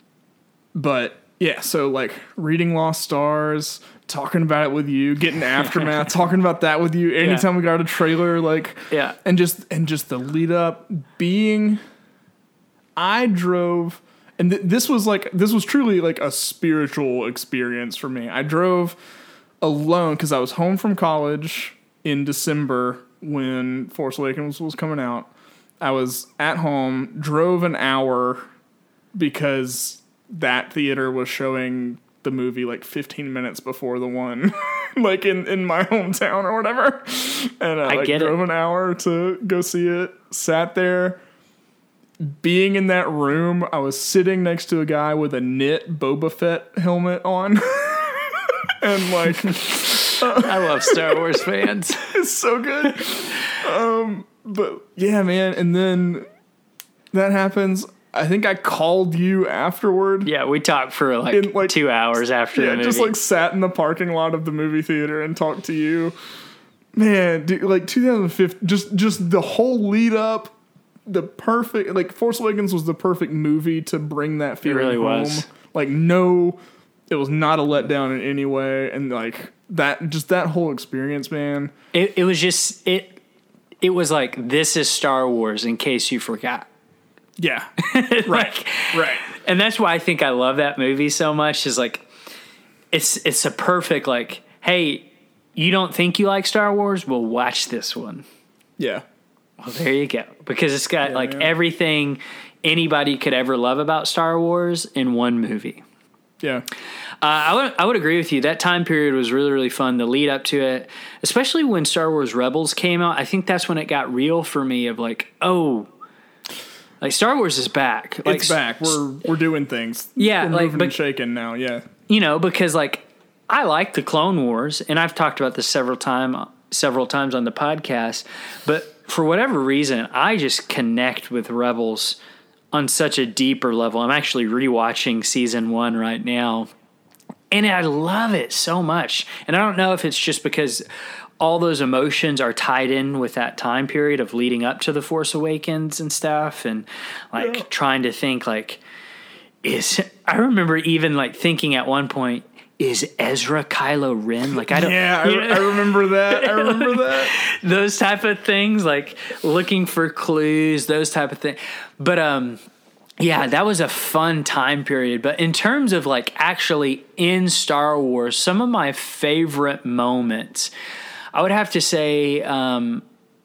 but yeah, so like reading Lost Stars, talking about it with you, getting Aftermath, talking about that with you. Anytime we got a trailer, like Yeah. and just and just the lead up being. I drove. And th- this was like this was truly like a spiritual experience for me. I drove alone because I was home from college in December when Force Awakens was coming out. I was at home, drove an hour because that theater was showing the movie like fifteen minutes before the one like in, in my hometown or whatever. And I, I like, get it. drove an hour to go see it, sat there. Being in that room, I was sitting next to a guy with a knit Boba Fett helmet on. and like I love Star Wars fans. it's so good. Um, but yeah, man. And then that happens. I think I called you afterward. Yeah, we talked for like, In, like two hours after yeah, the movie. just like sat in the parking lot of the movie theater and talked to you. Man, dude, like two thousand fifteen, just just the whole lead up, the perfect like Force Awakens was the perfect movie to bring that feeling really home. was. Like no, it was not a letdown in any way, and like that, just that whole experience, man. It, it was just it. It was like, this is Star Wars. In case you forgot. Yeah, like, right, right. And that's why I think I love that movie so much. Is like, it's it's a perfect like, hey, you don't think you like Star Wars? Well, watch this one. Yeah. Well, there you go. Because it's got Yeah, like yeah. everything anybody could ever love about Star Wars in one movie. Yeah. Uh, I would I would agree with you. That time period was really, really fun. The lead up to it, especially when Star Wars Rebels came out, I think that's when it got real for me of like, oh, like Star Wars is back. Like, It's back. We're we're doing things. Yeah, we're like, moving but- and shaking now. Yeah. you know, because like I like the Clone Wars, and I've talked about this several time several times on the podcast, but for whatever reason, I just connect with Rebels on such a deeper level. I'm actually rewatching season one right now, and I love it so much. And I don't know if it's just because all those emotions are tied in with that time period of leading up to The Force Awakens and stuff, and like Yeah. trying to think like, is I remember even like thinking at one point, is Ezra Kylo Ren? Like I don't, Yeah, I, you know, I remember that. I remember that. those type of things, like looking for clues, those type of things. But um, yeah, that was a fun time period. But in terms of like actually in Star Wars, some of my favorite moments, I would have to say, um,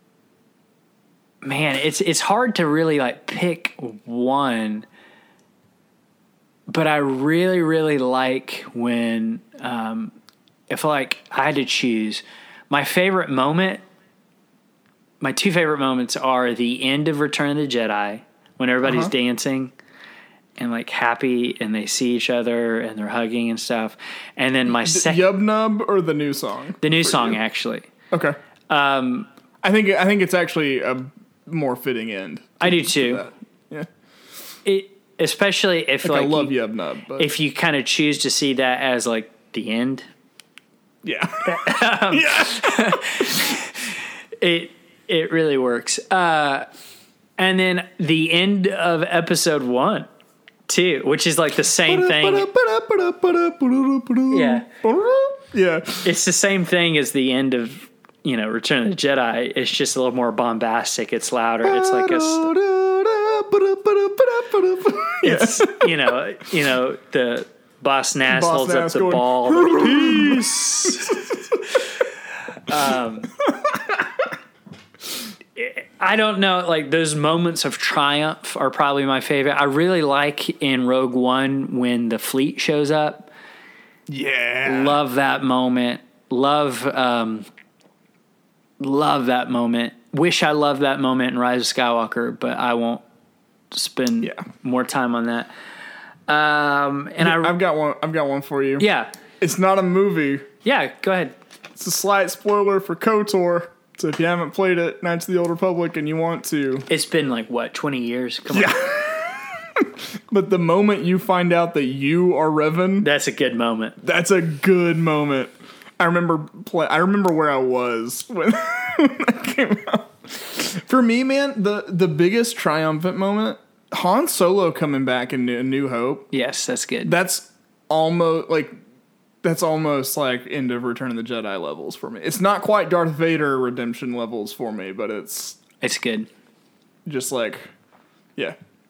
man, it's it's hard to really like pick one. But I really, really like when, um, if like I had to choose, my favorite moment, my two favorite moments are the end of Return of the Jedi, when everybody's Uh-huh. dancing and like happy and they see each other and they're hugging and stuff. And then my second, Yub Nub or the new song? the new for song you? actually. Okay. Um, I think I think it's actually a more fitting end. I do too. That. Yeah. It, especially if Like, like I love you, Yub Nub, but if you kind of choose to see that as like the end. yeah. It it really works. Uh, and then the end of episode one, too, which is like the same thing. Yeah. Yeah. It's the same thing as the end of, you know, Return of the Jedi. It's just a little more bombastic. It's louder. It's like a, it's, you know, you know, the Boss Nass Boss holds Nass up the going, ball. Peace. um, I don't know, like those moments of triumph are probably my favorite. I really like in Rogue One when the fleet shows up. Yeah. Love that moment. Love, um, love that moment. Wish I loved that moment in Rise of Skywalker, but I won't spend Yeah. more time on that. Um, and I, I've got one. I've got one for you. yeah, It's not a movie. yeah. Go ahead. It's a slight spoiler for KOTOR. So if you haven't played it, Knights of the Old Republic, and you want to, It's been like what, twenty years? Come Yeah. on, but the moment you find out that you are Revan, that's a good moment. that's a good moment. I remember play. I remember where I was when, when that came out. For me, man, the the biggest triumphant moment, Han Solo coming back in New, New Hope. Yes, that's good. That's almost like that's almost like end of Return of the Jedi levels for me. It's not quite Darth Vader redemption levels for me, but it's It's good. just like, yeah.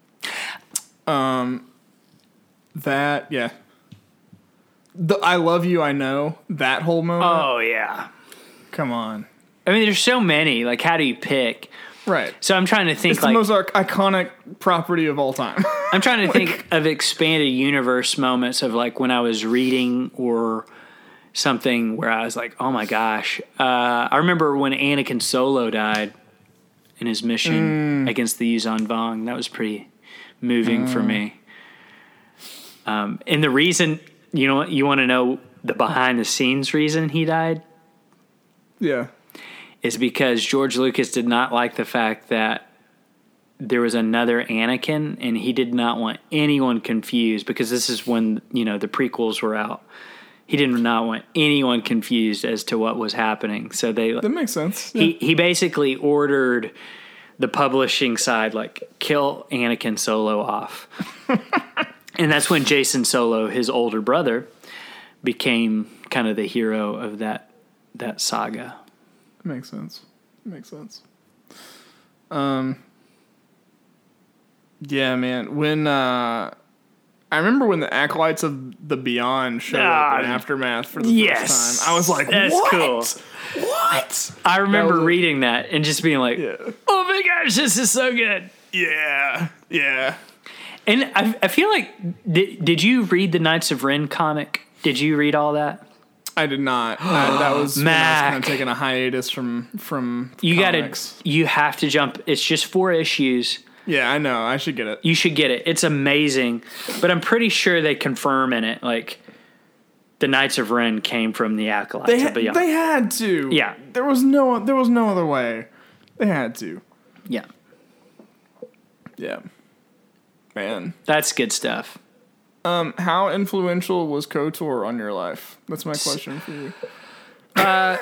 Um, that yeah. The I love you, I know that whole moment. Oh yeah. Come on, I mean, there's so many. Like, how do you pick? right? So I'm trying to think. It's like, the most arc- iconic property of all time. I'm trying to think of expanded universe moments of like when I was reading or something where I was like, oh my gosh. Uh, I remember when Anakin Solo died in his mission against the Yuzan Vong. That was pretty moving for me. Um, and the reason, you know, you want to know the behind the scenes reason he died Yeah. is because George Lucas did not like the fact that there was another Anakin, and he did not want anyone confused, because this is when, you know, the prequels were out. He did not want anyone confused as to what was happening. So they That makes sense. he Yeah. he basically ordered the publishing side, like, kill Anakin Solo off. And that's when Jason Solo, his older brother, became kind of the hero of that that saga. Makes sense. Makes sense. Um. Yeah, man. When uh, I remember when the Acolytes of the Beyond showed up in Ah, Aftermath for the yes. first time, I was like, That's "What? cool. What?" I remember was a- reading that and just being like, Yeah. oh my gosh, this is so good. Yeah. Yeah. And I, I feel like, did, did you read the Knights of Ren comic? Did you read all that? I did not. I, that was when I was Mac. kind of taking a hiatus from from You comics. gotta, you have to jump. It's just four issues. Yeah, I know. I should get it. You should get it. It's amazing. But I'm pretty sure they confirm in it, like, the Knights of Ren came from the Acolytes They of ha- Beyond. they had to. Yeah. There was no there was no other way. They had to. yeah, Yeah. Man. that's good stuff. Um, how influential was KOTOR on your life? That's my question for you. Uh,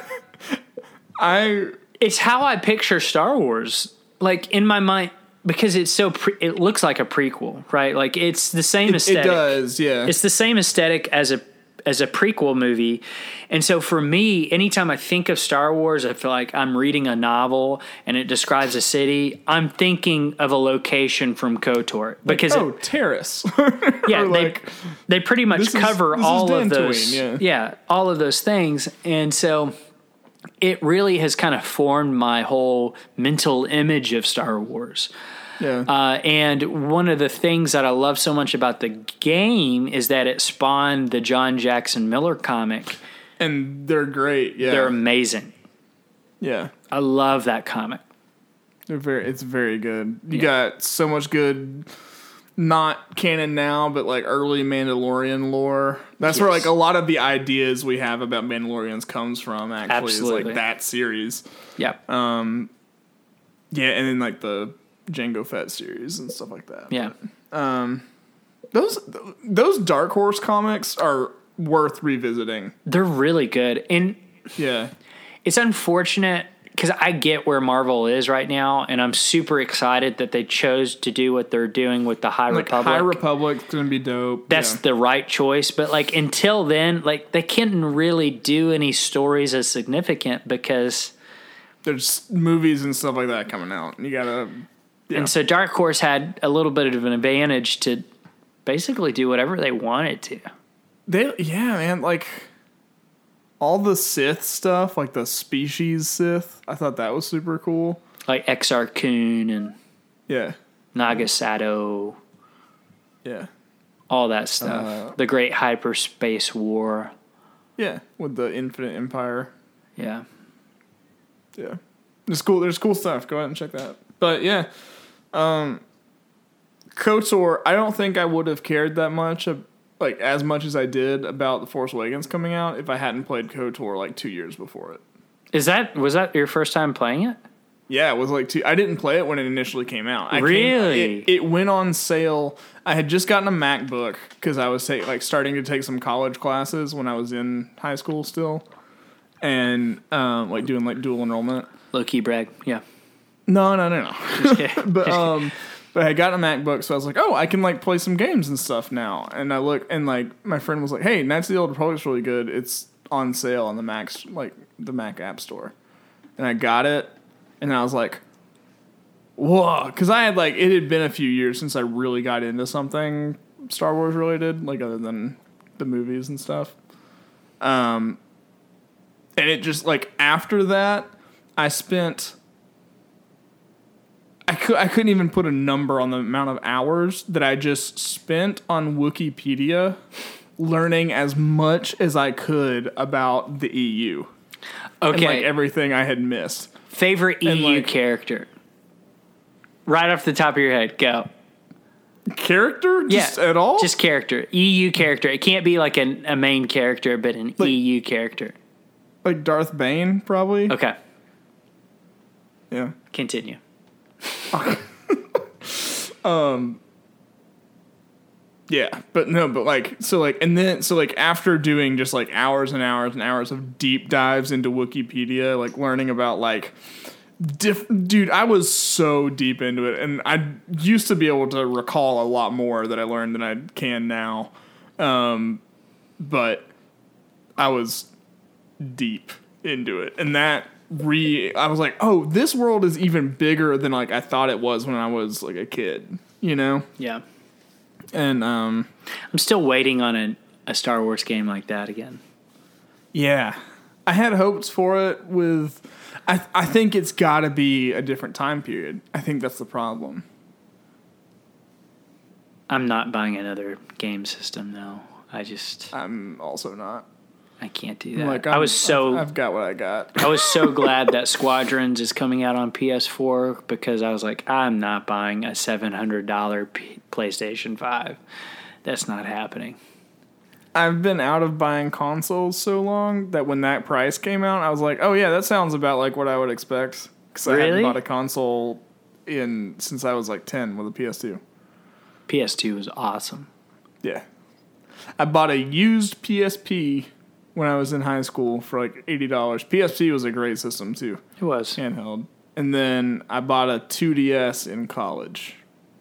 I It's how I picture Star Wars, like, in my mind, because it's so pre- it looks like a prequel, right? Like, it's the same it, it aesthetic. does, yeah. It's the same aesthetic as a as a prequel movie. And so for me, anytime I think of Star Wars, I feel like I'm reading a novel and it describes a city. I'm thinking of a location from KOTOR, because oh, it, Terrace. yeah, Or they like, they pretty much this is- cover this is all of Dantooine, those, yeah. yeah, all of those things. And so it really has kind of formed my whole mental image of Star Wars. yeah. Uh, and one of the things that I love so much about the game is that it spawned the John Jackson Miller comic. and they're great. Yeah. They're amazing. yeah. I love that comic. They're very it's very good. You Yeah. got so much good not canon now, but like early Mandalorian lore. That's where Yes. like a lot of the ideas we have about Mandalorians comes from, actually. Is Absolutely. like that series. Yep. Um Yeah, and then like the Jango Fett series and stuff like that. yeah. Those those Dark Horse comics are worth revisiting. They're really good. And Yeah. it's unfortunate because I get where Marvel is right now, and I'm super excited that they chose to do what they're doing with the High Like Republic. High Republic's gonna be dope. That's yeah. the right choice. But like until then, like they couldn't really do any stories as significant because There's movies and stuff like that coming out. You gotta yeah. and so Dark Horse had a little bit of an advantage to basically do whatever they wanted to. They yeah, man, like all the Sith stuff, like the species Sith, I thought that was super cool. Like Exar Kun and Yeah. Naga Sato, Yeah. all that stuff. Uh, the Great Hyperspace War. Yeah. With the Infinite Empire. Yeah. Yeah. There's cool there's cool stuff. Go ahead and check that. But yeah. Um KOTOR, I don't think I would have cared that much of, like as much as I did about The Force Awakens coming out if I hadn't played KOTOR like two years before it. Is that was that your first time playing it? Yeah, it was like two. I didn't play it when it initially came out. I Really? Came, it, it went on sale. I had just gotten a MacBook because I was take, like starting to take some college classes when I was in high school still, and um, like doing like dual enrollment. Low key brag. Yeah. No, no, no, no. Just kidding. but um, but I had gotten a MacBook, so I was like, oh, I can like play some games and stuff now. And I look, and like my friend was like, hey, Knights of the Old Republic's really good. It's on sale on the Mac's like the Mac App Store, and I got it. And I was like, whoa. Because I had, like, it had been a few years since I really got into something Star Wars related, like, other than the movies and stuff. Um, and it just, like, after that, I spent, I, could, I couldn't even put a number on the amount of hours that I just spent on Wikipedia learning as much as I could about the E U. Okay. And, like, everything I had missed. Favorite E U like- character? Right off the top of your head, go. Character? Just yeah, at all? Just character. E U character. It can't be like an, a main character, but an Like- E U character. Like Darth Bane, probably? Okay, Yeah. continue. Yeah, but no, but like, so like, and then, so like, after doing just like hours and hours and hours of deep dives into Wikipedia, like learning about like, diff- dude, I was so deep into it, and I used to be able to recall a lot more that I learned than I can now. Um, but I was deep into it, and that re, I was like, oh, this world is even bigger than like I thought it was when I was like a kid, you know? Yeah. And um, I'm still waiting on a, a Star Wars game like that again. yeah, I had hopes for it with, I I think it's got to be a different time period. I think that's the problem. I'm not buying another game system though. I just I'm also not. I can't do that. Like I I'm- was so I've got what I got. I was so glad that Squadrons is coming out on P S four because I was like, I'm not buying a seven hundred dollars P- PlayStation five. That's not happening. I've been out of buying consoles so long that when that price came out, I was like, oh yeah, that sounds about like what I would expect. Because I Really? hadn't bought a console in since I was like ten with a P S two. P S two was awesome. Yeah. I bought a used P S P when I was in high school for like eighty dollars. P S P was a great system too, It was. handheld. And then I bought a two D S in college.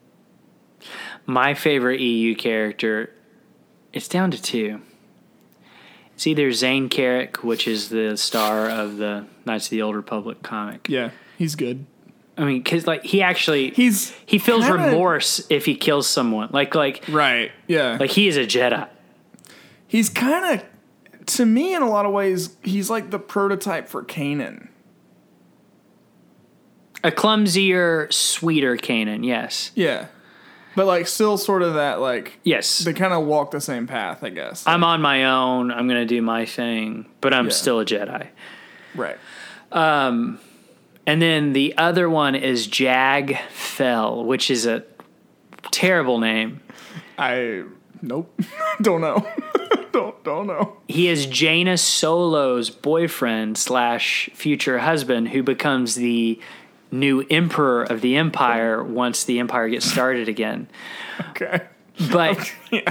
My favorite E U character, it's down to two. It's either Zane Carrick, which is the star of the Knights of the Old Republic comic. Yeah, he's good. I mean, because like he actually He's he feels kinda- remorse if he kills someone. Like like Right, yeah. like he is a Jedi. He's kind of, to me, in a lot of ways, he's like the prototype for Kanan. A clumsier, sweeter Kanan. Yes, Yeah. But like still sort of that, like, yes. they kind of walk the same path, I guess. I'm on my own. I'm gonna do my thing, but I'm Yeah. still a Jedi. Right. And then the other one is Jag Fell, which is a terrible name. I, nope. don't know. don't, don't know. He is Jaina Solo's boyfriend slash future husband who becomes the new emperor of the Empire once the Empire gets started again. Okay. But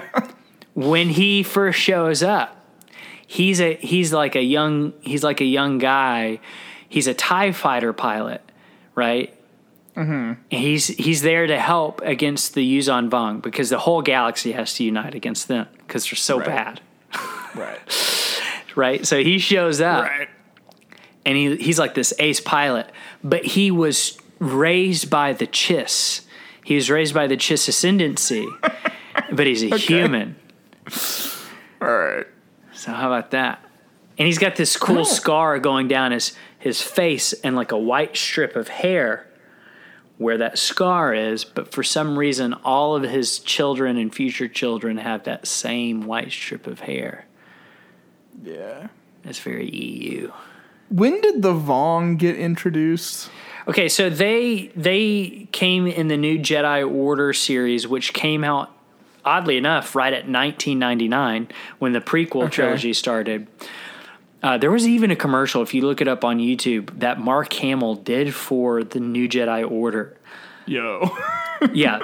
when he first shows up, he's a he's like a young he's like a young guy. He's a TIE fighter pilot, right? Mm-hmm. He's he's there to help against the Yuuzhan Vong because the whole galaxy has to unite against them because they're so Right. bad, Right. right? So he shows up. Right. And he he's like this ace pilot, but he was raised by the Chiss. He was raised by the Chiss ascendancy, but he's a human. All right. So how about that? And he's got this cool Cool. scar going down his his face and like a white strip of hair where that scar is, but for some reason all of his children and future children have that same white strip of hair. Yeah. That's very E U. When did the Vong get introduced? Okay, so they they came in the new Jedi Order series, which came out oddly enough right at nineteen ninety-nine when the prequel Okay. trilogy started. Uh, there was even a commercial, if you look it up on YouTube, that Mark Hamill did for the new Jedi Order. Yo. Yeah,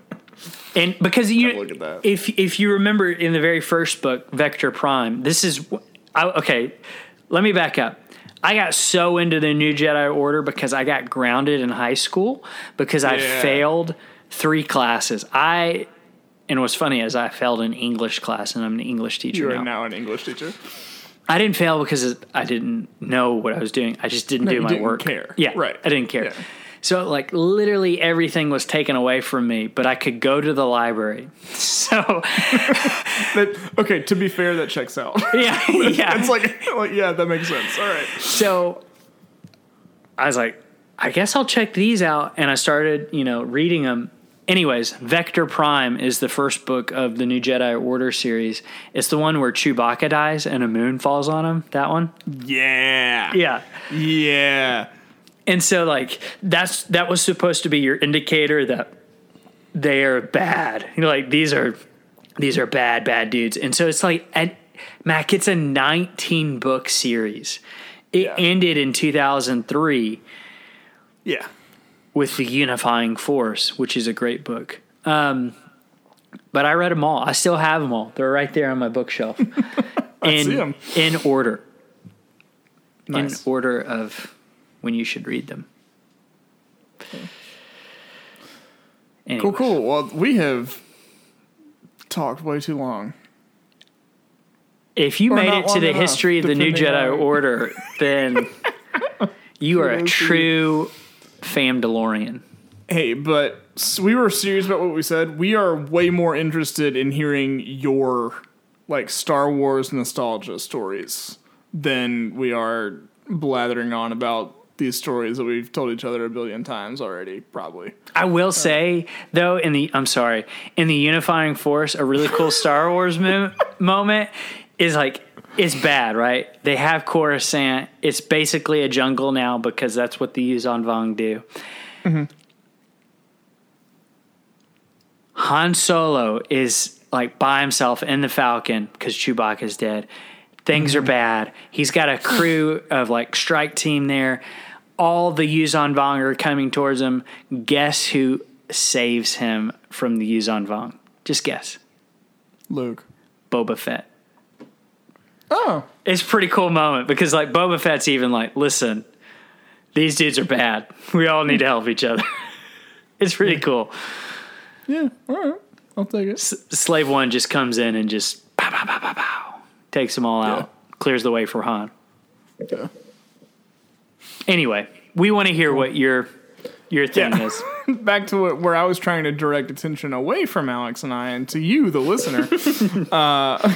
and because you Look at that. if if you remember in the very first book, Vector Prime, this is I, okay. Let me back up. I got so into the new Jedi Order because I got grounded in high school because I Yeah. failed three classes. I and what's funny is I failed an English class, and I'm an English teacher You are now. now an English teacher. I didn't fail because I didn't know what I was doing. I just didn't No, do you my didn't work. care. Yeah, Right. I didn't care. Yeah. So like literally everything was taken away from me, but I could go to the library. So That, okay, to be fair, that checks out. yeah, yeah. It's like, like, yeah, that makes sense. All right. So I was like, I guess I'll check these out, and I started, you know, reading them. Anyways, Vector Prime is the first book of the new Jedi Order series. It's the one where Chewbacca dies and a moon falls on him. That one. Yeah. Yeah. Yeah. And so like that's that was supposed to be your indicator that they are bad. You know, like these are these are bad, bad dudes. And so it's like, and Mac, it's a nineteen book series. It yeah. ended in two thousand three. Yeah. With The Unifying Force, which is a great book. Um, but I read them all. I still have them all. They're right there on my bookshelf. I in, see them. In order. Nice. In order of when you should read them. Anyways. Cool, cool. Well, we have talked way too long. If you or made it to the enough, history of the New Jedi on. Order, then you are a true Famdalorian. Hey, but we were serious about what we said. We are way more interested in hearing your like Star Wars nostalgia stories than we are blathering on about these stories that we've told each other a billion times already, probably. I will say, though, in the I'm sorry, in the Unifying Force, a really cool Star Wars mo- moment is like, it's bad, right? They have Coruscant. It's basically a jungle now because that's what the Yuuzhan Vong do. Mm-hmm. Han Solo is like by himself in the Falcon because Chewbacca's dead. Things mm-hmm. are bad. He's got a crew of like strike team there. All the Yuuzhan Vong are coming towards him. Guess who saves him from the Yuuzhan Vong? Just guess. Luke. Boba Fett. Oh. It's a pretty cool moment because like Boba Fett's even like, listen, these dudes are bad. We all need to help each other. It's pretty yeah. cool. Yeah, all right. I'll take it. S- Slave One just comes in and just pow, pow, pow, pow, pow, takes them all out. Yeah. Clears the way for Han. Yeah. Anyway, we want to hear what your your thing yeah. is. Back to what, where I was trying to direct attention away from Alex and I and to you, the listener. uh,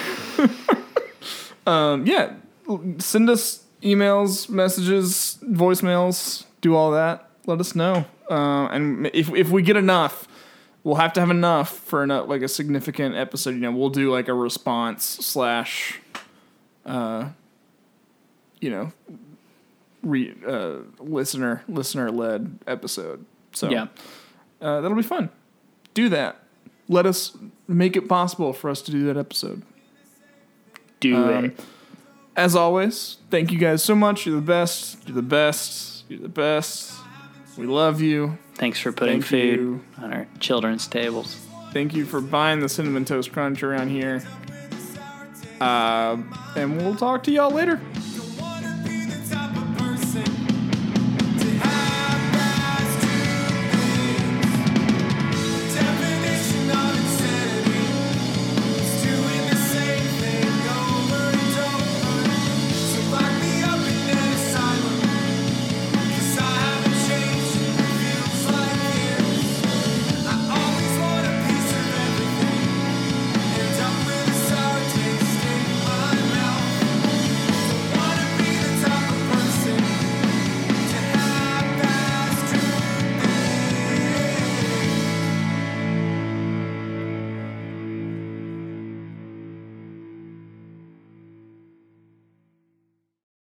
um, yeah, send us emails, messages, voicemails, do all that. Let us know. Uh, and if if we get enough, we'll have to have enough for enough, like a significant episode. You know, we'll do like a response slash, uh, you know, re, uh, listener listener led episode. So yeah, uh, that'll be fun. Do that. Let us make it possible for us to do that episode. Do um, it. As always, thank you guys so much. You're the best. You're the best. You're the best. We love you. Thanks for putting Thank food you. on our children's tables. Thank you for buying the Cinnamon Toast Crunch around here. Uh, and we'll talk to y'all later.